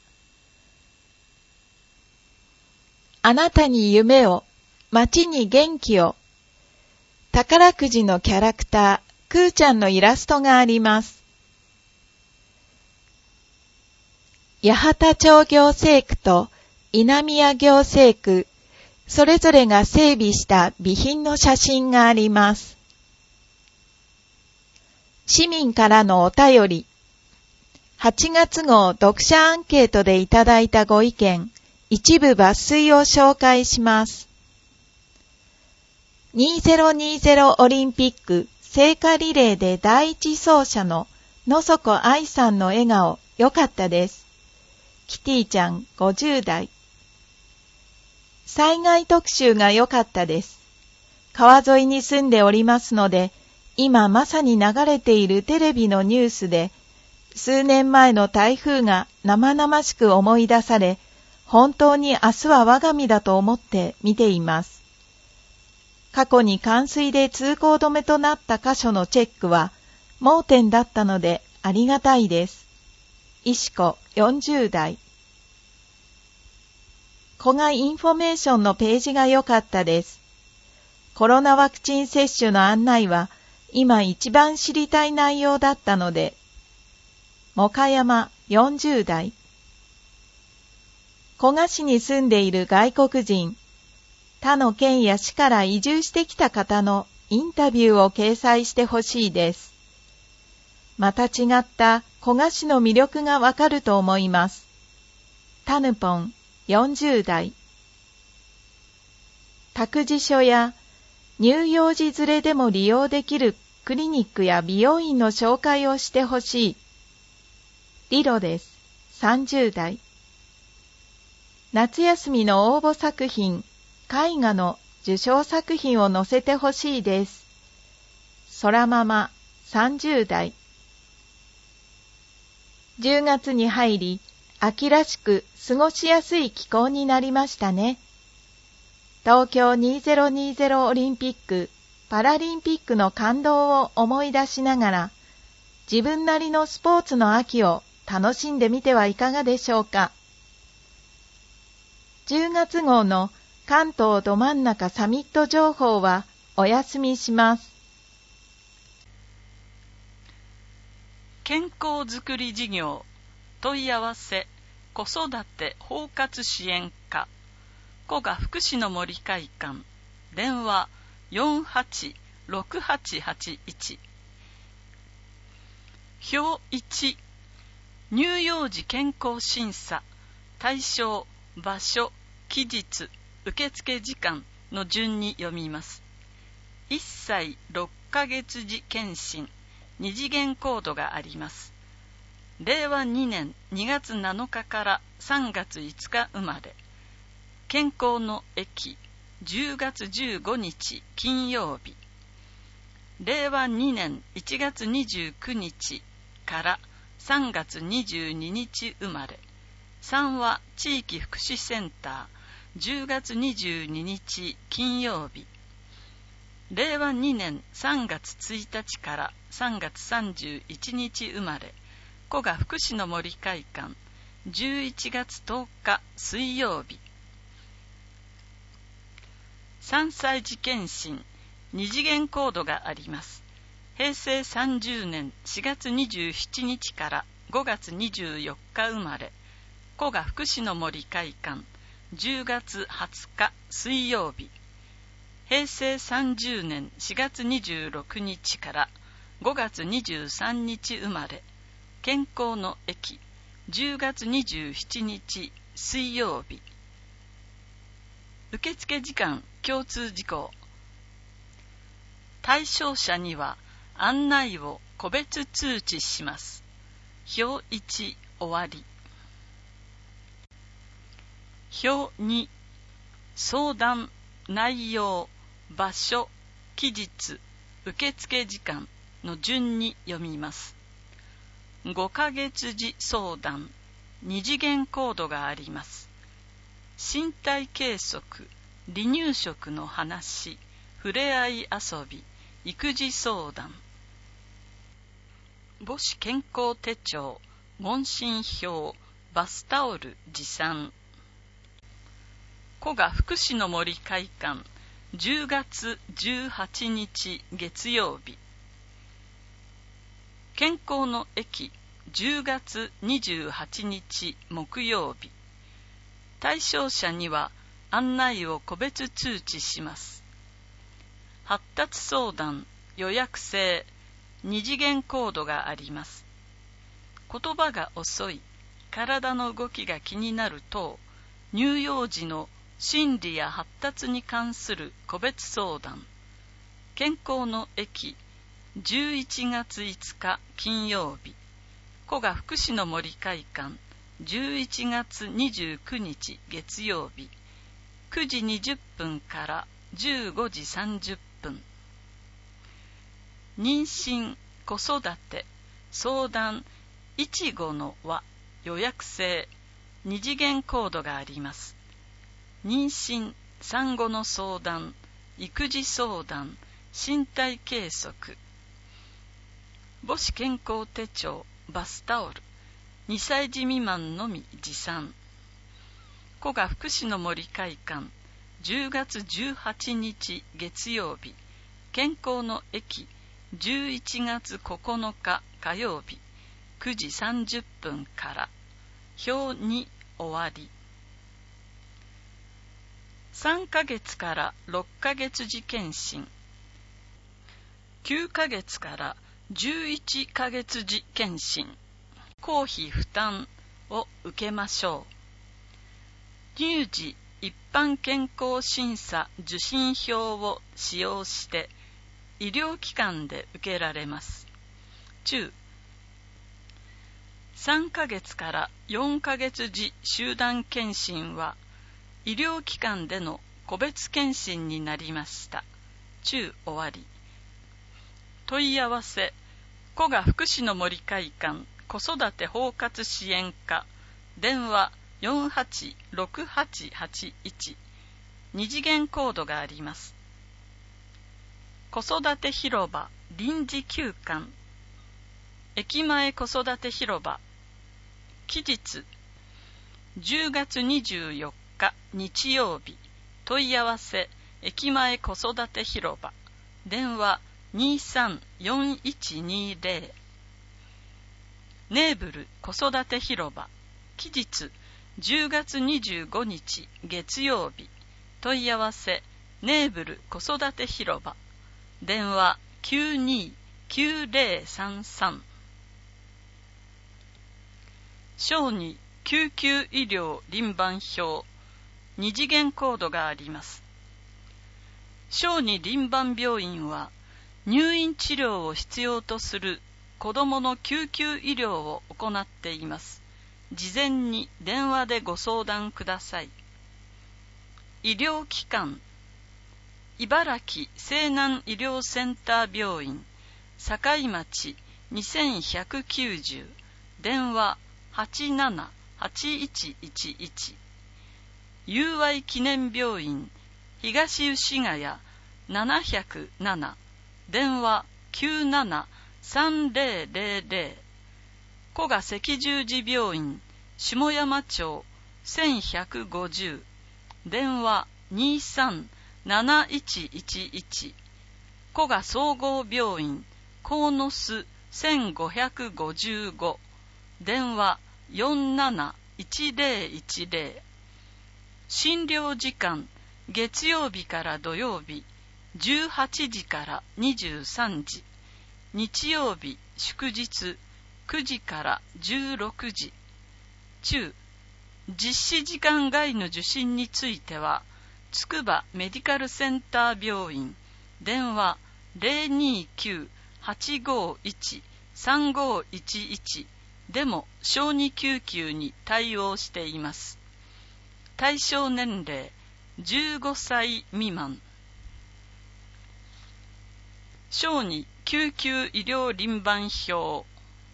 あなたに夢を、街に元気を。宝くじのキャラクター、くーちゃんのイラストがあります。八幡町行政区と稲宮行政区、それぞれが整備した備品の写真があります。市民からのお便り。はちがつ号読者アンケートでいただいたご意見、一部抜粋を紹介します。にせんにじゅうオリンピック聖火リレーで第一走者の野底愛さんの笑顔、良かったです。キティちゃんごじゅうだい。災害特集が良かったです。川沿いに住んでおりますので、今まさに流れているテレビのニュースで、数年前の台風が生々しく思い出され、本当に明日は我が身だと思って見ています。過去に冠水で通行止めとなった箇所のチェックは盲点だったのでありがたいです。石子よんじゅうだい。子がインフォメーションのページが良かったです。コロナワクチン接種の案内は今一番知りたい内容だったので。もかやまよんじゅうだい。古河市に住んでいる外国人、他の県や市から移住してきた方のインタビューを掲載してほしいです。また違った古河市の魅力がわかると思います。タヌポンよんじゅうだい。託児所や乳幼児連れでも利用できるクリニックや美容院の紹介をしてほしい。リロです。さんじゅうだい。夏休みの応募作品、絵画の受賞作品を載せてほしいです。空ママさんじゅうだい。じゅうがつに入り、秋らしく過ごしやすい気候になりましたね。東京にせんにじゅうオリンピック・パラリンピックの感動を思い出しながら、自分なりのスポーツの秋を楽しんでみてはいかがでしょうか。じゅうがつ号の関東ど真ん中サミット情報はお休みします。 健康づくり事業問い合わせ子育て包括支援課古賀福祉の森会館電話 よんはちろくはちはちいち 表いち乳幼児健康審査対象場所期日受付時間の順に読みます。いっさいろっかげつ時検診に次元コードがあります。れいわにねんにがつなのかからさんがついつか生まれ。健康の駅じゅうがつじゅうごにち金曜日。れいわにねんいちがつにじゅうくにちからさんがつにじゅうににち生まれ。さんは地域福祉センターじゅうがつにじゅうににち金曜日。 れいわにねんさんがつついたちからさんがつさんじゅういちにち生まれ、古賀福祉の森会館、じゅういちがつとおか水曜日。さんさい児検診、二次元コードがあります。へいせいさんじゅうねんしがつにじゅうしちにちからごがつにじゅうよっか生まれ、古賀福祉の森会館、じゅうがつはつか水曜日。へいせいさんじゅうねんしがつにじゅうろくにちからごがつにじゅうさんにち生まれ、健康の駅、じゅうがつにじゅうしちにち水曜日。受付時間共通事項。対象者には案内を個別通知します。表いち終わり。表に相談、内容、場所、期日、受付時間の順に読みます。ごかげつ児相談、二次元コードがあります。身体計測、離乳食の話、触れ合い遊び、育児相談。母子健康手帳、問診票、バスタオル持参。古賀福祉の森会館、じゅうがつじゅうはちにち月曜日。健康の駅、じゅうがつにじゅうはちにち木曜日。対象者には案内を個別通知します。発達相談、予約制、二次元コードがあります。言葉が遅い、体の動きが気になる等、乳幼児の心理や発達に関する個別相談。健康の駅、じゅういちがついつか金曜日。古賀福祉の森会館、じゅういちがつにじゅうくにち月曜日。くじにじゅっぷんからじゅうごじさんじゅっぷん。妊娠、子育て、相談、いちごの輪、予約制、二次元コードがあります。妊娠、産後の相談、育児相談、身体計測。母子健康手帳、バスタオル、にさい児未満のみ持参。古賀福祉の森会館、じゅうがつじゅうはちにち月曜日。健康の駅、じゅういちがつここのか火曜日。くじさんじゅっぷんから。表に終わり。さんかげつからろっかげつ児検診。きゅうかげつからじゅういっかげつ児検診。公費負担を受けましょう。乳児一般健康審査受診票を使用して医療機関で受けられます。中さんかげつからよんかげつ児集団検診は医療機関での個別検診になりました。中終わり。問い合わせ、古賀福祉の森会館子育て包括支援課、電話よんはちろくはちはちいち、二次元コードがあります。子育て広場臨時休館、駅前子育て広場、期日じゅうがつにじゅうよっか日曜日。問い合わせ、駅前子育て広場、電話にさんよんいちにゼロ。ネーブル子育て広場、期日じゅうがつにじゅうごにち月曜日。問い合わせ、ネーブル子育て広場、電話きゅうにきゅうゼロさんさん。小児救急医療輪番表、二次元コードがあります。小児輪番病院は入院治療を必要とする子どもの救急医療を行っています。事前に電話でご相談ください。医療機関、茨城西南医療センター病院、境町にせんひゃくきゅうじゅう、電話はちななはちいちいちいち。友愛記念病院、東牛ヶ谷ななまるなな、電話きゅうななさんぜろぜろぜろ、古賀赤十字病院下山町せんひゃくごじゅう、電話にさんなないちいちいち、古賀総合病院鴻巣せんごひゃくごじゅうご、電話よんなないちぜろいちぜろ、診療時間月曜日から土曜日じゅうはちじからにじゅうさんじ、日曜日祝日くじからじゅうろくじ。中、実施時間外の受診については、つくばメディカルセンター病院、電話ゼロにきゅうはちごいちさんごいちいちでも小児救急に対応しています。対象年齢じゅうごさい未満。小児救急医療輪番表。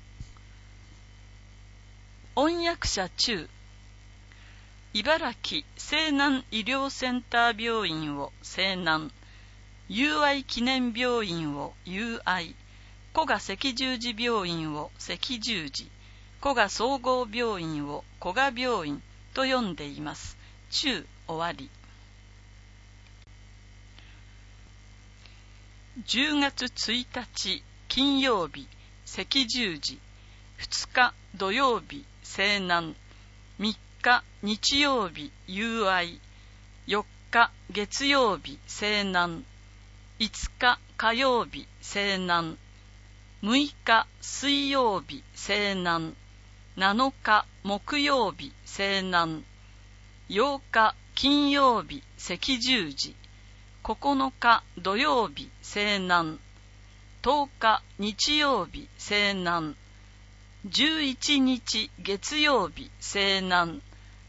御役者中、茨城西南医療センター病院を西南、友愛記念病院を友愛、古賀赤十字病院を赤十字、古賀総合病院を古賀病院と呼んでいます。中終わり。じゅうがつついたち金曜日赤十字、ふつか土曜日西南、みっか日曜日友愛、よっか月曜日西南、いつか火曜日西南、むいか水曜日西南、なのか木曜日西南、ようか金曜日赤十字、ここのか土曜日西南、とおか日曜日西南、じゅういちにち月曜日西南、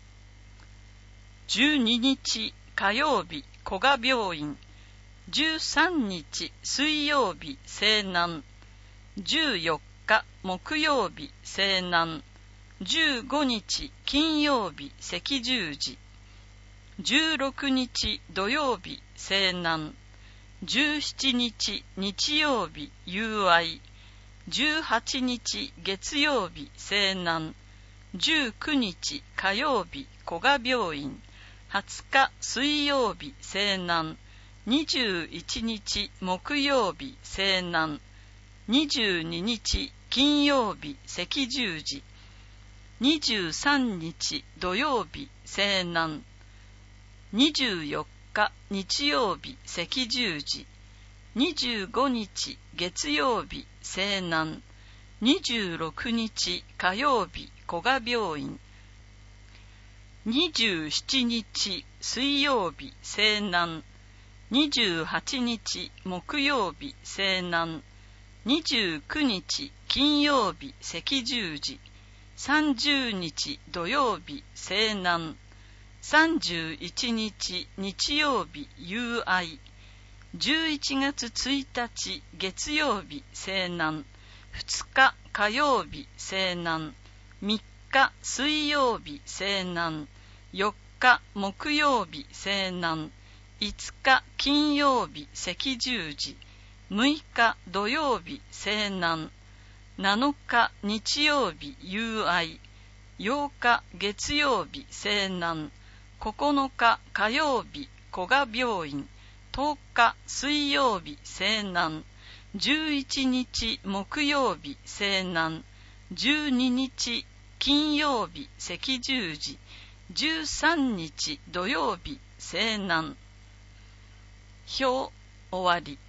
じゅうににち火曜日古賀病院、じゅうさんにち水曜日西南、じゅうよっか木曜日西南、じゅうごにち金曜日赤十字、じゅうろくにち土曜日西南、じゅうしちにち日曜日友愛、じゅうはちにち月曜日西南、じゅうくにち火曜日古賀病院、はつか水曜日西南、にじゅういちにち木曜日西南、にじゅうににち金曜日赤十字、にじゅうさんにち土曜日西南、にじゅうよっか日曜日赤十字、にじゅうごにち月曜日西南、にじゅうろくにち火曜日古賀病院、にじゅうしちにち水曜日西南、にじゅうはちにち木曜日西南、にじゅうくにち金曜日赤十字、さんじゅうにち土曜日西南、さんじゅういちにち日曜日友愛、じゅういちがつついたち月曜日西南、ふつか火曜日西南、みっか水曜日西南、よっか木曜日西南、いつか金曜日赤十字、むいか土曜日西南、なのか日曜日友愛、ようか月曜日西南、ここのか火曜日古賀病院、とおか水曜日西南、じゅういちにち木曜日西南、じゅうににち金曜日赤十字、じゅうさんにち土曜日西南。表終わり。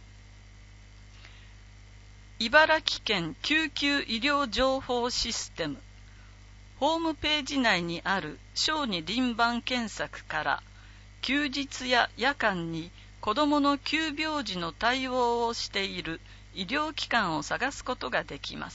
茨城県救急医療情報システムホームページ内にある小児輪番検索から休日や夜間に子どもの急病時の対応をしている医療機関を探すことができます。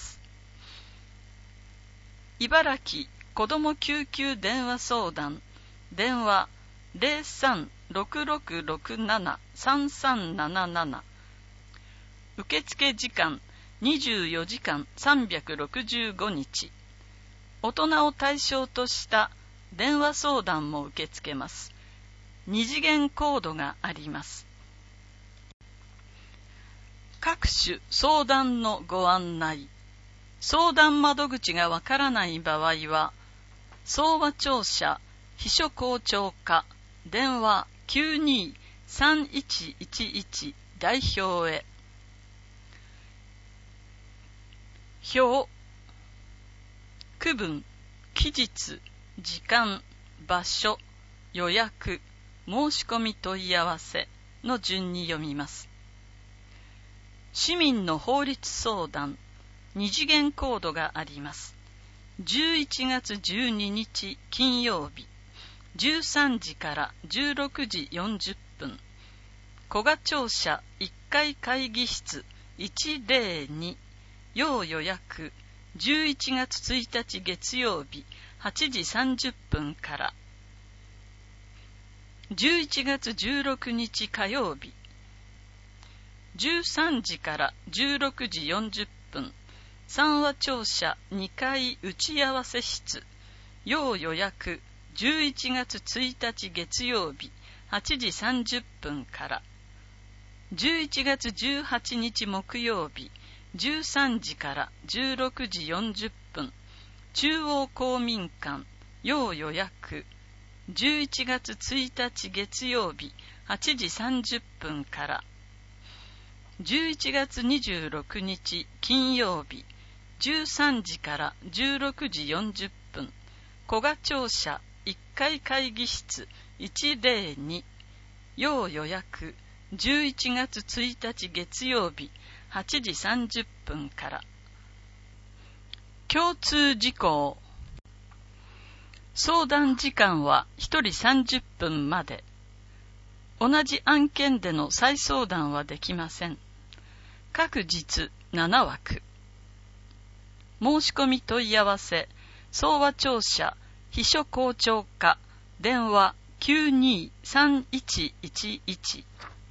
茨城子ども救急電話相談、電話 ゼロさん ろくろくろくなな さんさんなななな、受付時間にじゅうよじかんさんびゃくろくじゅうごにち、大人を対象とした電話相談も受け付けます。二次元コードがあります。 各種相談のご案内。相談窓口がわからない場合は、相和庁舎秘書校長課電話 きゅうにーさんいちいちいち 代表へ。表、区分、期日、時間、場所、予約、申し込み問い合わせの順に読みます。市民の法律相談、二次元コードがあります。じゅういちがつじゅうににち金曜日、じゅうさんじからじゅうろくじよんじゅっぷん、古賀庁舎いっかい会議室いちまるに、要予約、じゅういちがつついたち月曜日はちじさんじゅっぷんから、じゅういちがつじゅうろくにち火曜日、じゅうさんじからじゅうろくじよんじゅっぷん、三和庁舎にかい打ち合わせ室、要予約、じゅういちがつついたち月曜日はちじさんじゅっぷんから、じゅういちがつじゅうはちにち木曜日、じゅうさんじからじゅうろくじよんじゅっぷん、中央公民館、要予約、じゅういちがつついたち月曜日はちじさんじゅっぷんから、じゅういちがつにじゅうろくにち金曜日、じゅうさんじからじゅうろくじよんじゅっぷん、古賀庁舎いっかい会議室いちまるに、要予約、じゅういちがつついたち月曜日はちじさんじゅっぷんから。共通事項。相談時間はひとりさんじゅっぷんまで。同じ案件での再相談はできません。各日ななわく。申し込み問い合わせ、相和庁舎秘書校長課電話 きゅうにーさんいちいちいち。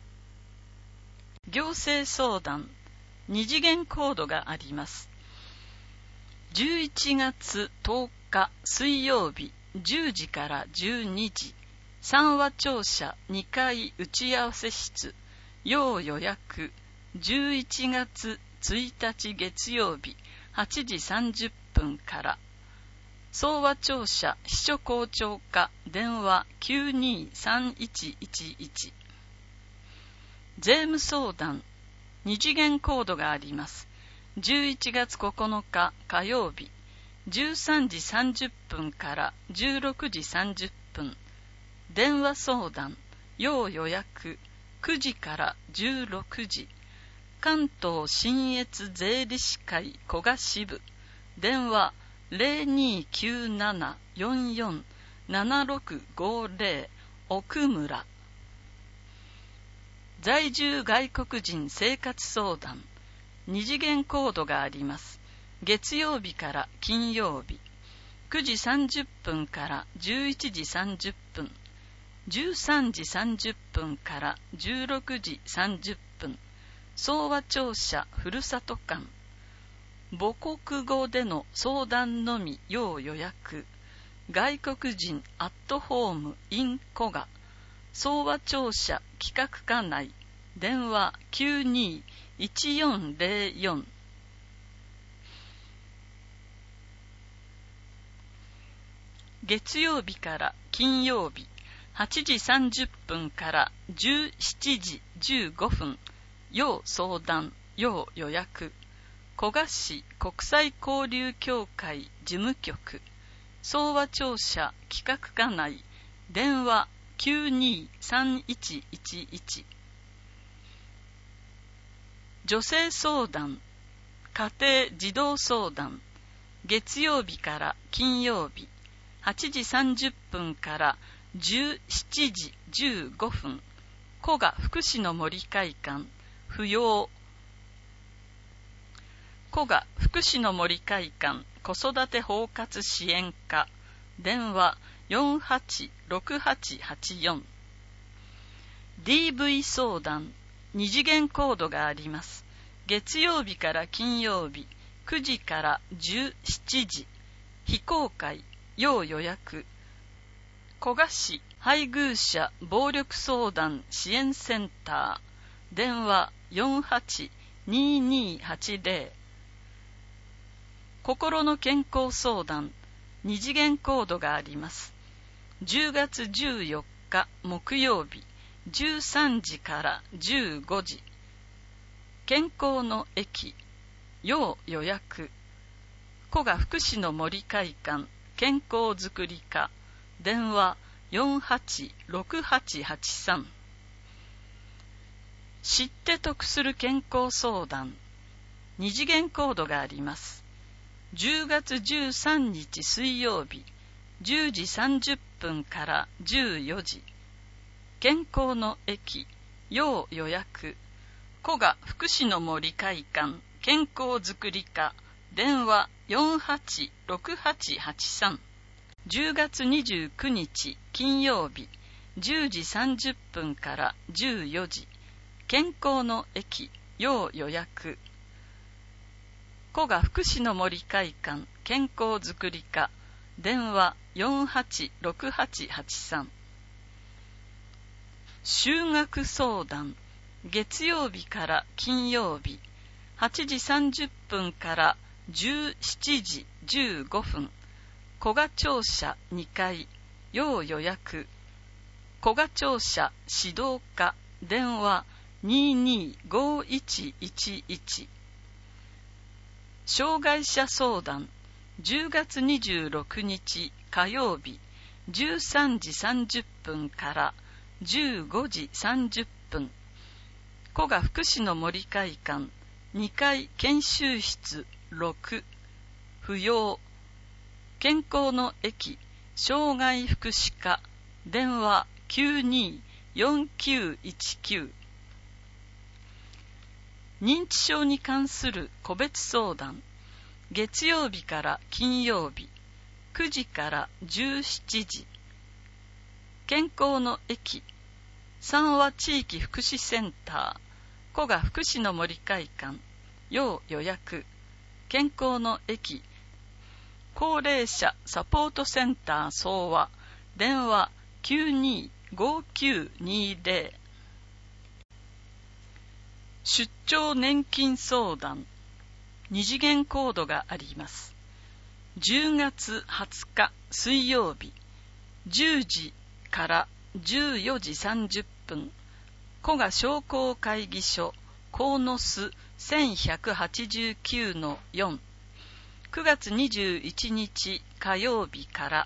行政相談、二次元コードがあります。じゅういちがつとおか水曜日じゅうじからじゅうにじ、三和庁舎にかい打ち合わせ室、要予約、じゅういちがつついたち月曜日はちじさんじゅっぷんから、相和庁舎秘書校長課電話 きゅうにーさんいちいちいち。税務相談、二次元コードがあります。じゅういちがつここのか火曜日、じゅうさんじさんじゅっぷんからじゅうろくじさんじゅっぷん、電話相談、要予約、くじからじゅうろくじ、関東信越税理士会古賀支部、電話 ゼロにーきゅうななよんよんななろくごゼロ 奥村。在住外国人生活相談、二次元コードがあります。月曜日から金曜日、くじさんじゅっぷんからじゅういちじさんじゅっぷん、じゅうさんじさんじゅっぷんからじゅうろくじさんじゅっぷん、相和庁舎ふるさと館、母国語での相談のみ要予約、外国人アットホーム in 古賀、相和庁舎企画課内、電話 きゅうにーいちよんゼロよん。月曜日から金曜日、はちじさんじゅっぷんからじゅうしちじじゅうごふん、要相談、要予約、古賀市国際交流協会事務局、相和庁舎企画課内、電話きゅうにーさんいちいちいち。女性相談、家庭児童相談、月曜日から金曜日、はちじさんじゅっぷんからじゅうしちじじゅうごふん、古賀福祉の森会館、不要。古賀福祉の森会館子育て包括支援課、電話よんはちろくはちはちよん。ディーブイ 相談、二次元コードがあります。月曜日から金曜日、くじからじゅうしちじ、非公開、要予約、古賀市配偶者暴力相談支援センター、電話よんはちにーにーはちぜろ。心の健康相談二次元コードがあります。じゅうがつじゅうよっか木曜日じゅうさんじからじゅうごじ。健康の駅要予約。古賀福祉の森会館健康づくり課電話 よんはちろくはちはちさん。知って得する健康相談二次元コードがあります。じゅうがつじゅうさんにち水曜日じゅうじさんじゅっぷんからじゅうよじ。健康の駅要予約。古賀福祉の森会館健康づくり課電話 よんはちろくはちはちさん。じゅうがつにじゅうくにち金曜日じゅうじさんじゅっぷんからじゅうよじ。健康の駅要予約。古賀福祉の森会館健康づくり課電話 よんはちろくはちはちさん。修学相談月曜日から金曜日はちじさんじゅっぷんからじゅうしちじじゅうごふん。古賀庁舎にかい要予約。古賀庁舎指導課電話 にーにーごいちいちいち。障害者相談じゅうがつにじゅうろくにち火曜日じゅうさんじさんじゅっぷんからじゅうごじさんじゅっぷん。古賀福祉の森会館にかい研修室ろく不要。健康の駅障害福祉課電話 きゅうにーよんきゅういちきゅう。認知症に関する個別相談月曜日から金曜日くじからじゅうしちじ。健康の駅三和地域福祉センター古賀福祉の森会館要予約。健康の駅高齢者サポートセンター総和電話 きゅうにーごきゅうにぜろ。出張年金相談二次元コードがあります。じゅうがつはつか水曜日じゅうじからじゅうよじさんじゅっぷん。古賀商工会議所鴻巣せんひゃくはちじゅうきゅうのよん。くがつにじゅういちにち火曜日から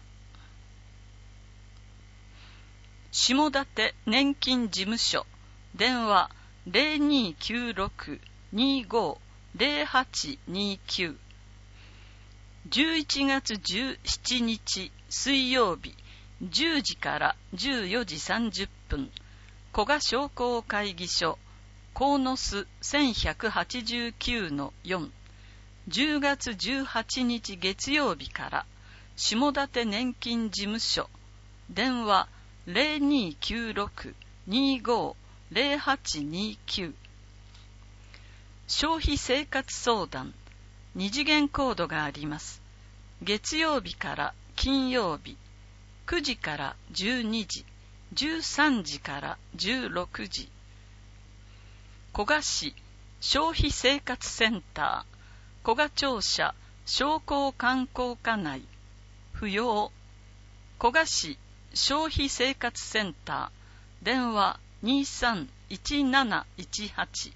下館年金事務所電話 ゼロにーきゅうろくにーごーゼロはちにーきゅう。じゅういちがつじゅうしちにち水曜日じゅうじからじゅうよじさんじゅっぷん。古賀商工会議所鴻巣せんひゃくはちじゅうきゅうのよん。じゅうがつじゅうはちにち月曜日から下館年金事務所電話 ゼロにーきゅうろくにーごーゼロはちにーきゅう。消費生活相談二次元コードがあります。月曜日から金曜日くじからじゅうにじじゅうさんじからじゅうろくじ。古賀市消費生活センター古賀庁舎商工観光課内不要。古賀市消費生活センター電話 にーさんいちなないちはち。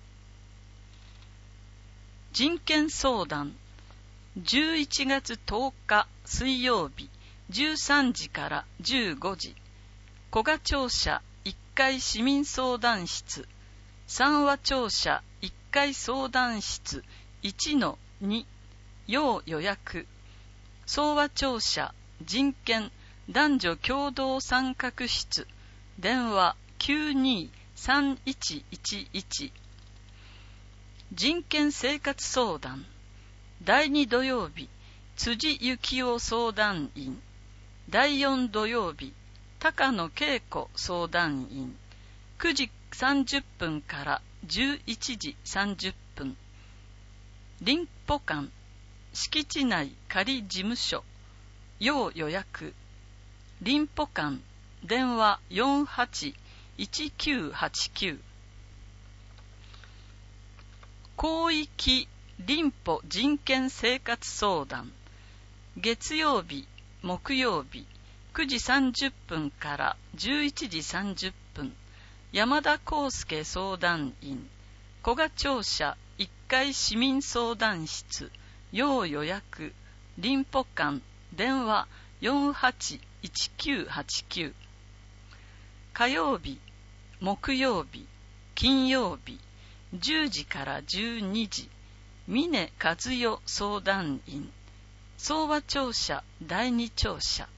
人権相談じゅういちがつとおか水曜日じゅうさんじからじゅうごじ。古賀庁舎いっかい市民相談室三和庁舎いっかい相談室 いちのに 要予約。総和庁舎人権男女共同参画室電話 きゅうにーさんいちいちいち。人権生活相談だいに土曜日辻幸男相談員だいよん土曜日高野恵子相談員くじさんじゅっぷんからじゅういちじさんじゅっぷん。林保館敷地内仮事務所要予約。林保館電話 よんはちいちきゅうはちきゅう。 広域林保人権生活相談、月曜日、木曜日、くじさんじゅっぷんからじゅういちじさんじゅっぷん、山田康介相談員、古賀庁舎いっかい市民相談室、要予約、林保館、電話よんはちいちきゅうはちきゅう。火曜日、木曜日、金曜日、じゅうじからじゅうにじ、峰和代相談員、相和庁舎だいに庁舎。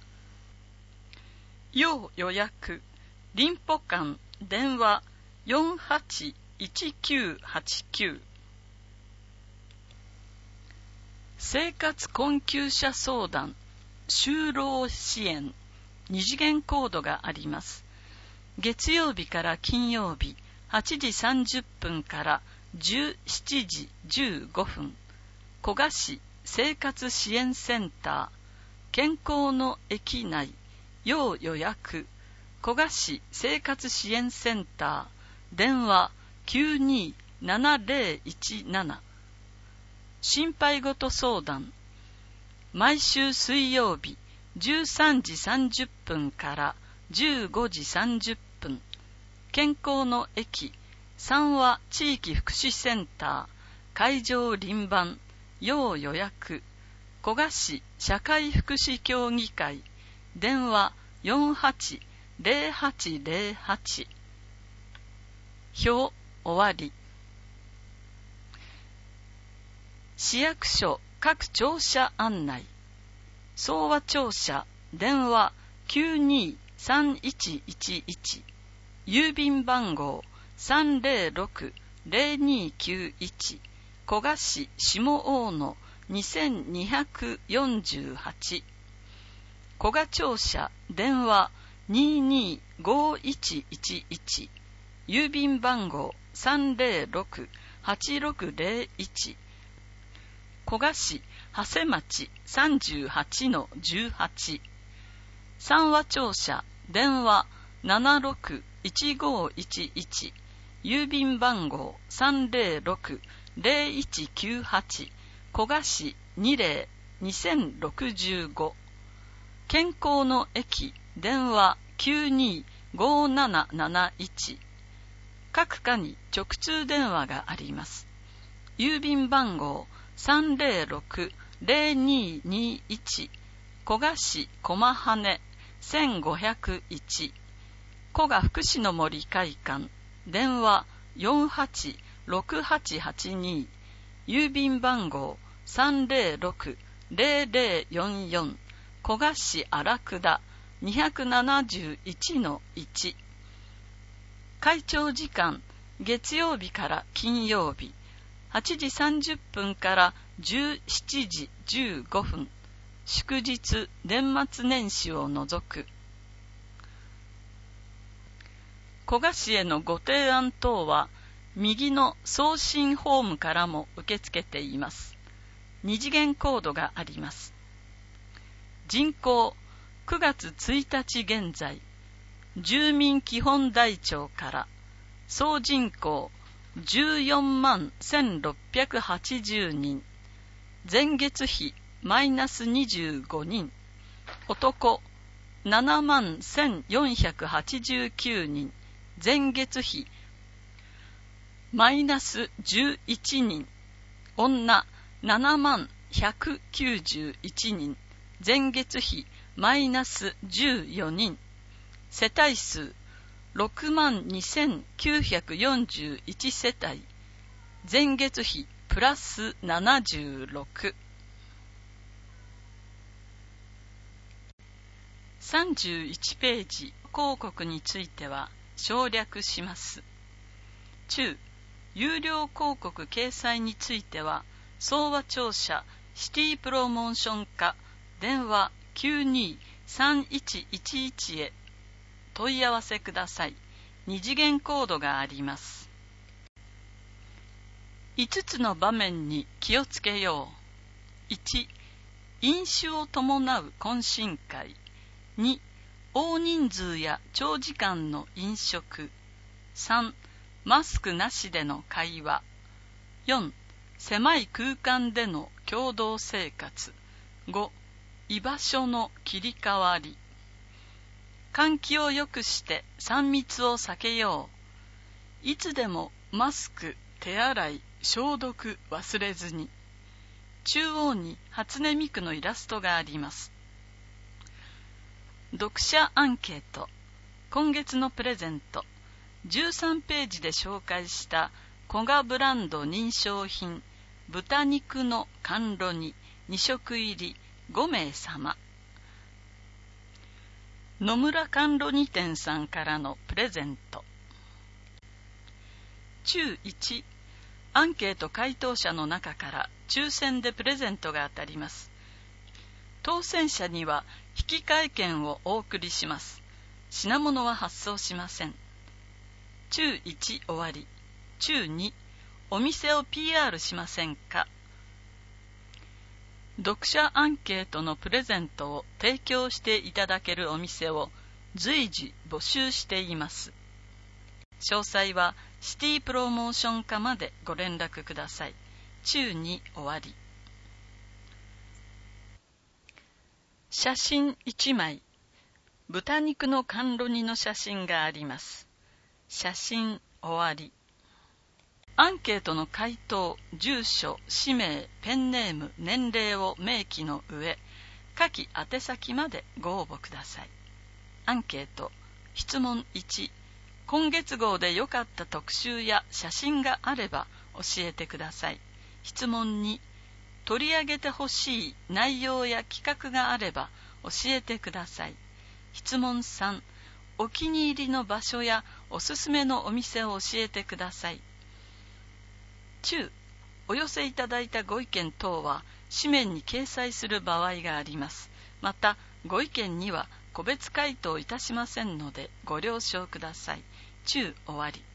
要予約、林保館、電話よんはちいちきゅうはちきゅう。生活困窮者相談、就労支援、二次元コードがあります。月曜日から金曜日、はちじさんじゅっぷんからじゅうしちじじゅうごふん、古賀市生活支援センター、健康の駅内、要予約、古賀市生活支援センター、電話きゅうにななぜろいちなな。心配事相談、毎週水曜日じゅうさんじさんじゅっぷんからじゅうごじさんじゅっぷん、健康の駅、三和地域福祉センター、会場輪番、要予約、古賀市社会福祉協議会、電話よんはちぜろはちぜろはち。表終わり。市役所各庁舎案内、相和庁舎、電話きゅうにさんいちいちいち、郵便番号さんぜろろくぜろにきゅういち、古賀市下大野にせんにひゃくよんじゅうはち、古賀庁舎、電話にーにーごいちいちいち、郵便番号さんぜろろくはちろくぜろいち、古賀市長谷町 さんじゅうはちのじゅうはち、三和庁舎、電話ななろくいちごいちいち、郵便番号さんぜろろくぜろいちきゅうはち、古賀市にぜろにせんろくじゅうご、健康の駅、電話きゅうにごなななないち、各課に直通電話があります。郵便番号さんぜろろくぜろににいち、古賀市駒羽せんごひゃくいち、古賀福祉の森会館、電話よんはちろくはちはちに、郵便番号さんぜろろくぜろぜろよんよん、古賀市荒倉にひゃくななじゅういちのいち。会長時間、月曜日から金曜日、はちじさんじゅっぷんからじゅうしちじじゅうごふん、祝日年末年始を除く。古賀市へのご提案等は右の送信フォームからも受け付けています。二次元コードがあります。人口くがつついたち現在、住民基本台帳から総人口じゅうよんまんせんろっぴゃくはちじゅうにん、前月比マイナスにじゅうごにん、男ななまんせんよんひゃくはちじゅうきゅうにん、前月比マイナスじゅういちにん、女ななまんひゃくきゅうじゅういちにん、前月比マイナスじゅうよにん、世帯数ろくまんにせんきゅうひゃくよんじゅういち世帯、前月比プラスななじゅうろく。さんじゅういちページ広告については省略します。中、有料広告掲載については相和庁舎シティプロモーション課、電話きゅうにさんいちいちいちへ問い合わせください。二次元コードがあります。いつつの場面に気をつけよう。いち、飲酒を伴う懇親会。に、大人数や長時間の飲食。さん、マスクなしでの会話。 よん、狭い空間での共同生活。ご、居場所の切り替わり。換気を良くしてさん密を避けよう。いつでもマスク、手洗い、消毒忘れずに。中央に初音ミクのイラストがあります。読者アンケート。今月のプレゼント。じゅうさんページで紹介した古賀ブランド認証品豚肉の甘露煮に食入りご名様。野村甘露煮店さんからのプレゼント。中いち、アンケート回答者の中から抽選でプレゼントが当たります。当選者には引換券をお送りします。品物は発送しません。中いち終わり。中に、お店を ピーアール しませんか。読者アンケートのプレゼントを提供していただけるお店を随時募集しています。詳細はシティプロモーション課までご連絡ください。中に終わり。写真いちまい。豚肉の甘露煮の写真があります。写真終わり。アンケートの回答、住所、氏名、ペンネーム、年齢を明記の上、下記宛先までご応募ください。アンケート、質問いち、今月号で良かった特集や写真があれば教えてください。質問に、取り上げてほしい内容や企画があれば教えてください。質問さん、お気に入りの場所やおすすめのお店を教えてください。中、お寄せいただいたご意見等は紙面に掲載する場合があります。また、ご意見には個別回答いたしませんのでご了承ください。中終わり。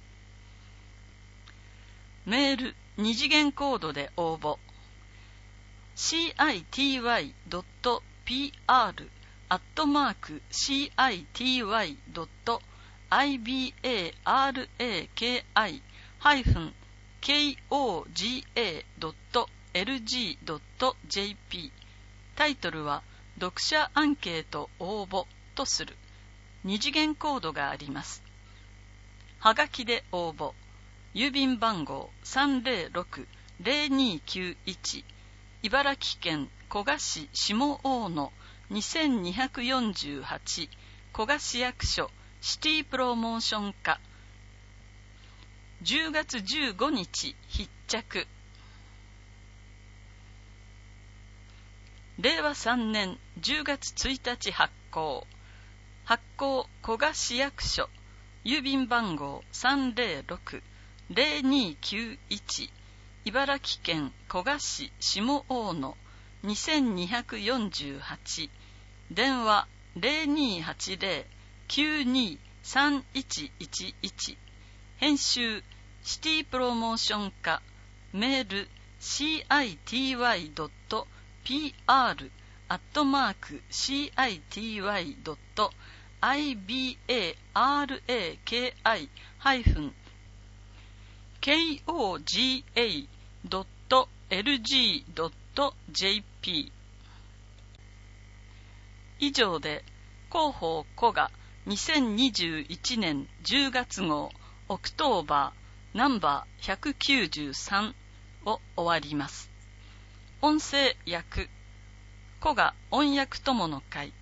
メール二次元コードで応募。シーアイティーワイドットピーアール アットマーク シーアイティーワイドットアイビーエーアールエーケーアイ ハイフン ケーオージーエードットエルジードットジェーピー。タイトルは読者アンケート応募とする。二次元コードがあります。はがきで応募。郵便番号 さんぜろろく ぜろにきゅういち、茨城県古河市下大野にせんにひゃくよんじゅうはち、古河市役所シティプロモーション課。じゅうがつじゅうごにち必着。れいわさんねんじゅうがつついたち発行。発行古河市役所。郵便番号 さんぜろろく ぜろにきゅういち、茨城県古河市下大野にせんにひゃくよんじゅうはち。電話 ぜろにはちぜろ きゅうにさんいちいちいち。編集シティプロモーション課。メール シーアイティーワイドットピーアール アットマーク シーアイティーワイドットアイビーエーアールエーケーアイ ハイフン ケーオージーエードットエルジードットジェーピー。以上で広報古賀にせんにじゅういちねんじゅうがつ号オクトーバーナンバーひゃくきゅうじゅうさんを終わります。音声訳古賀音訳友の会。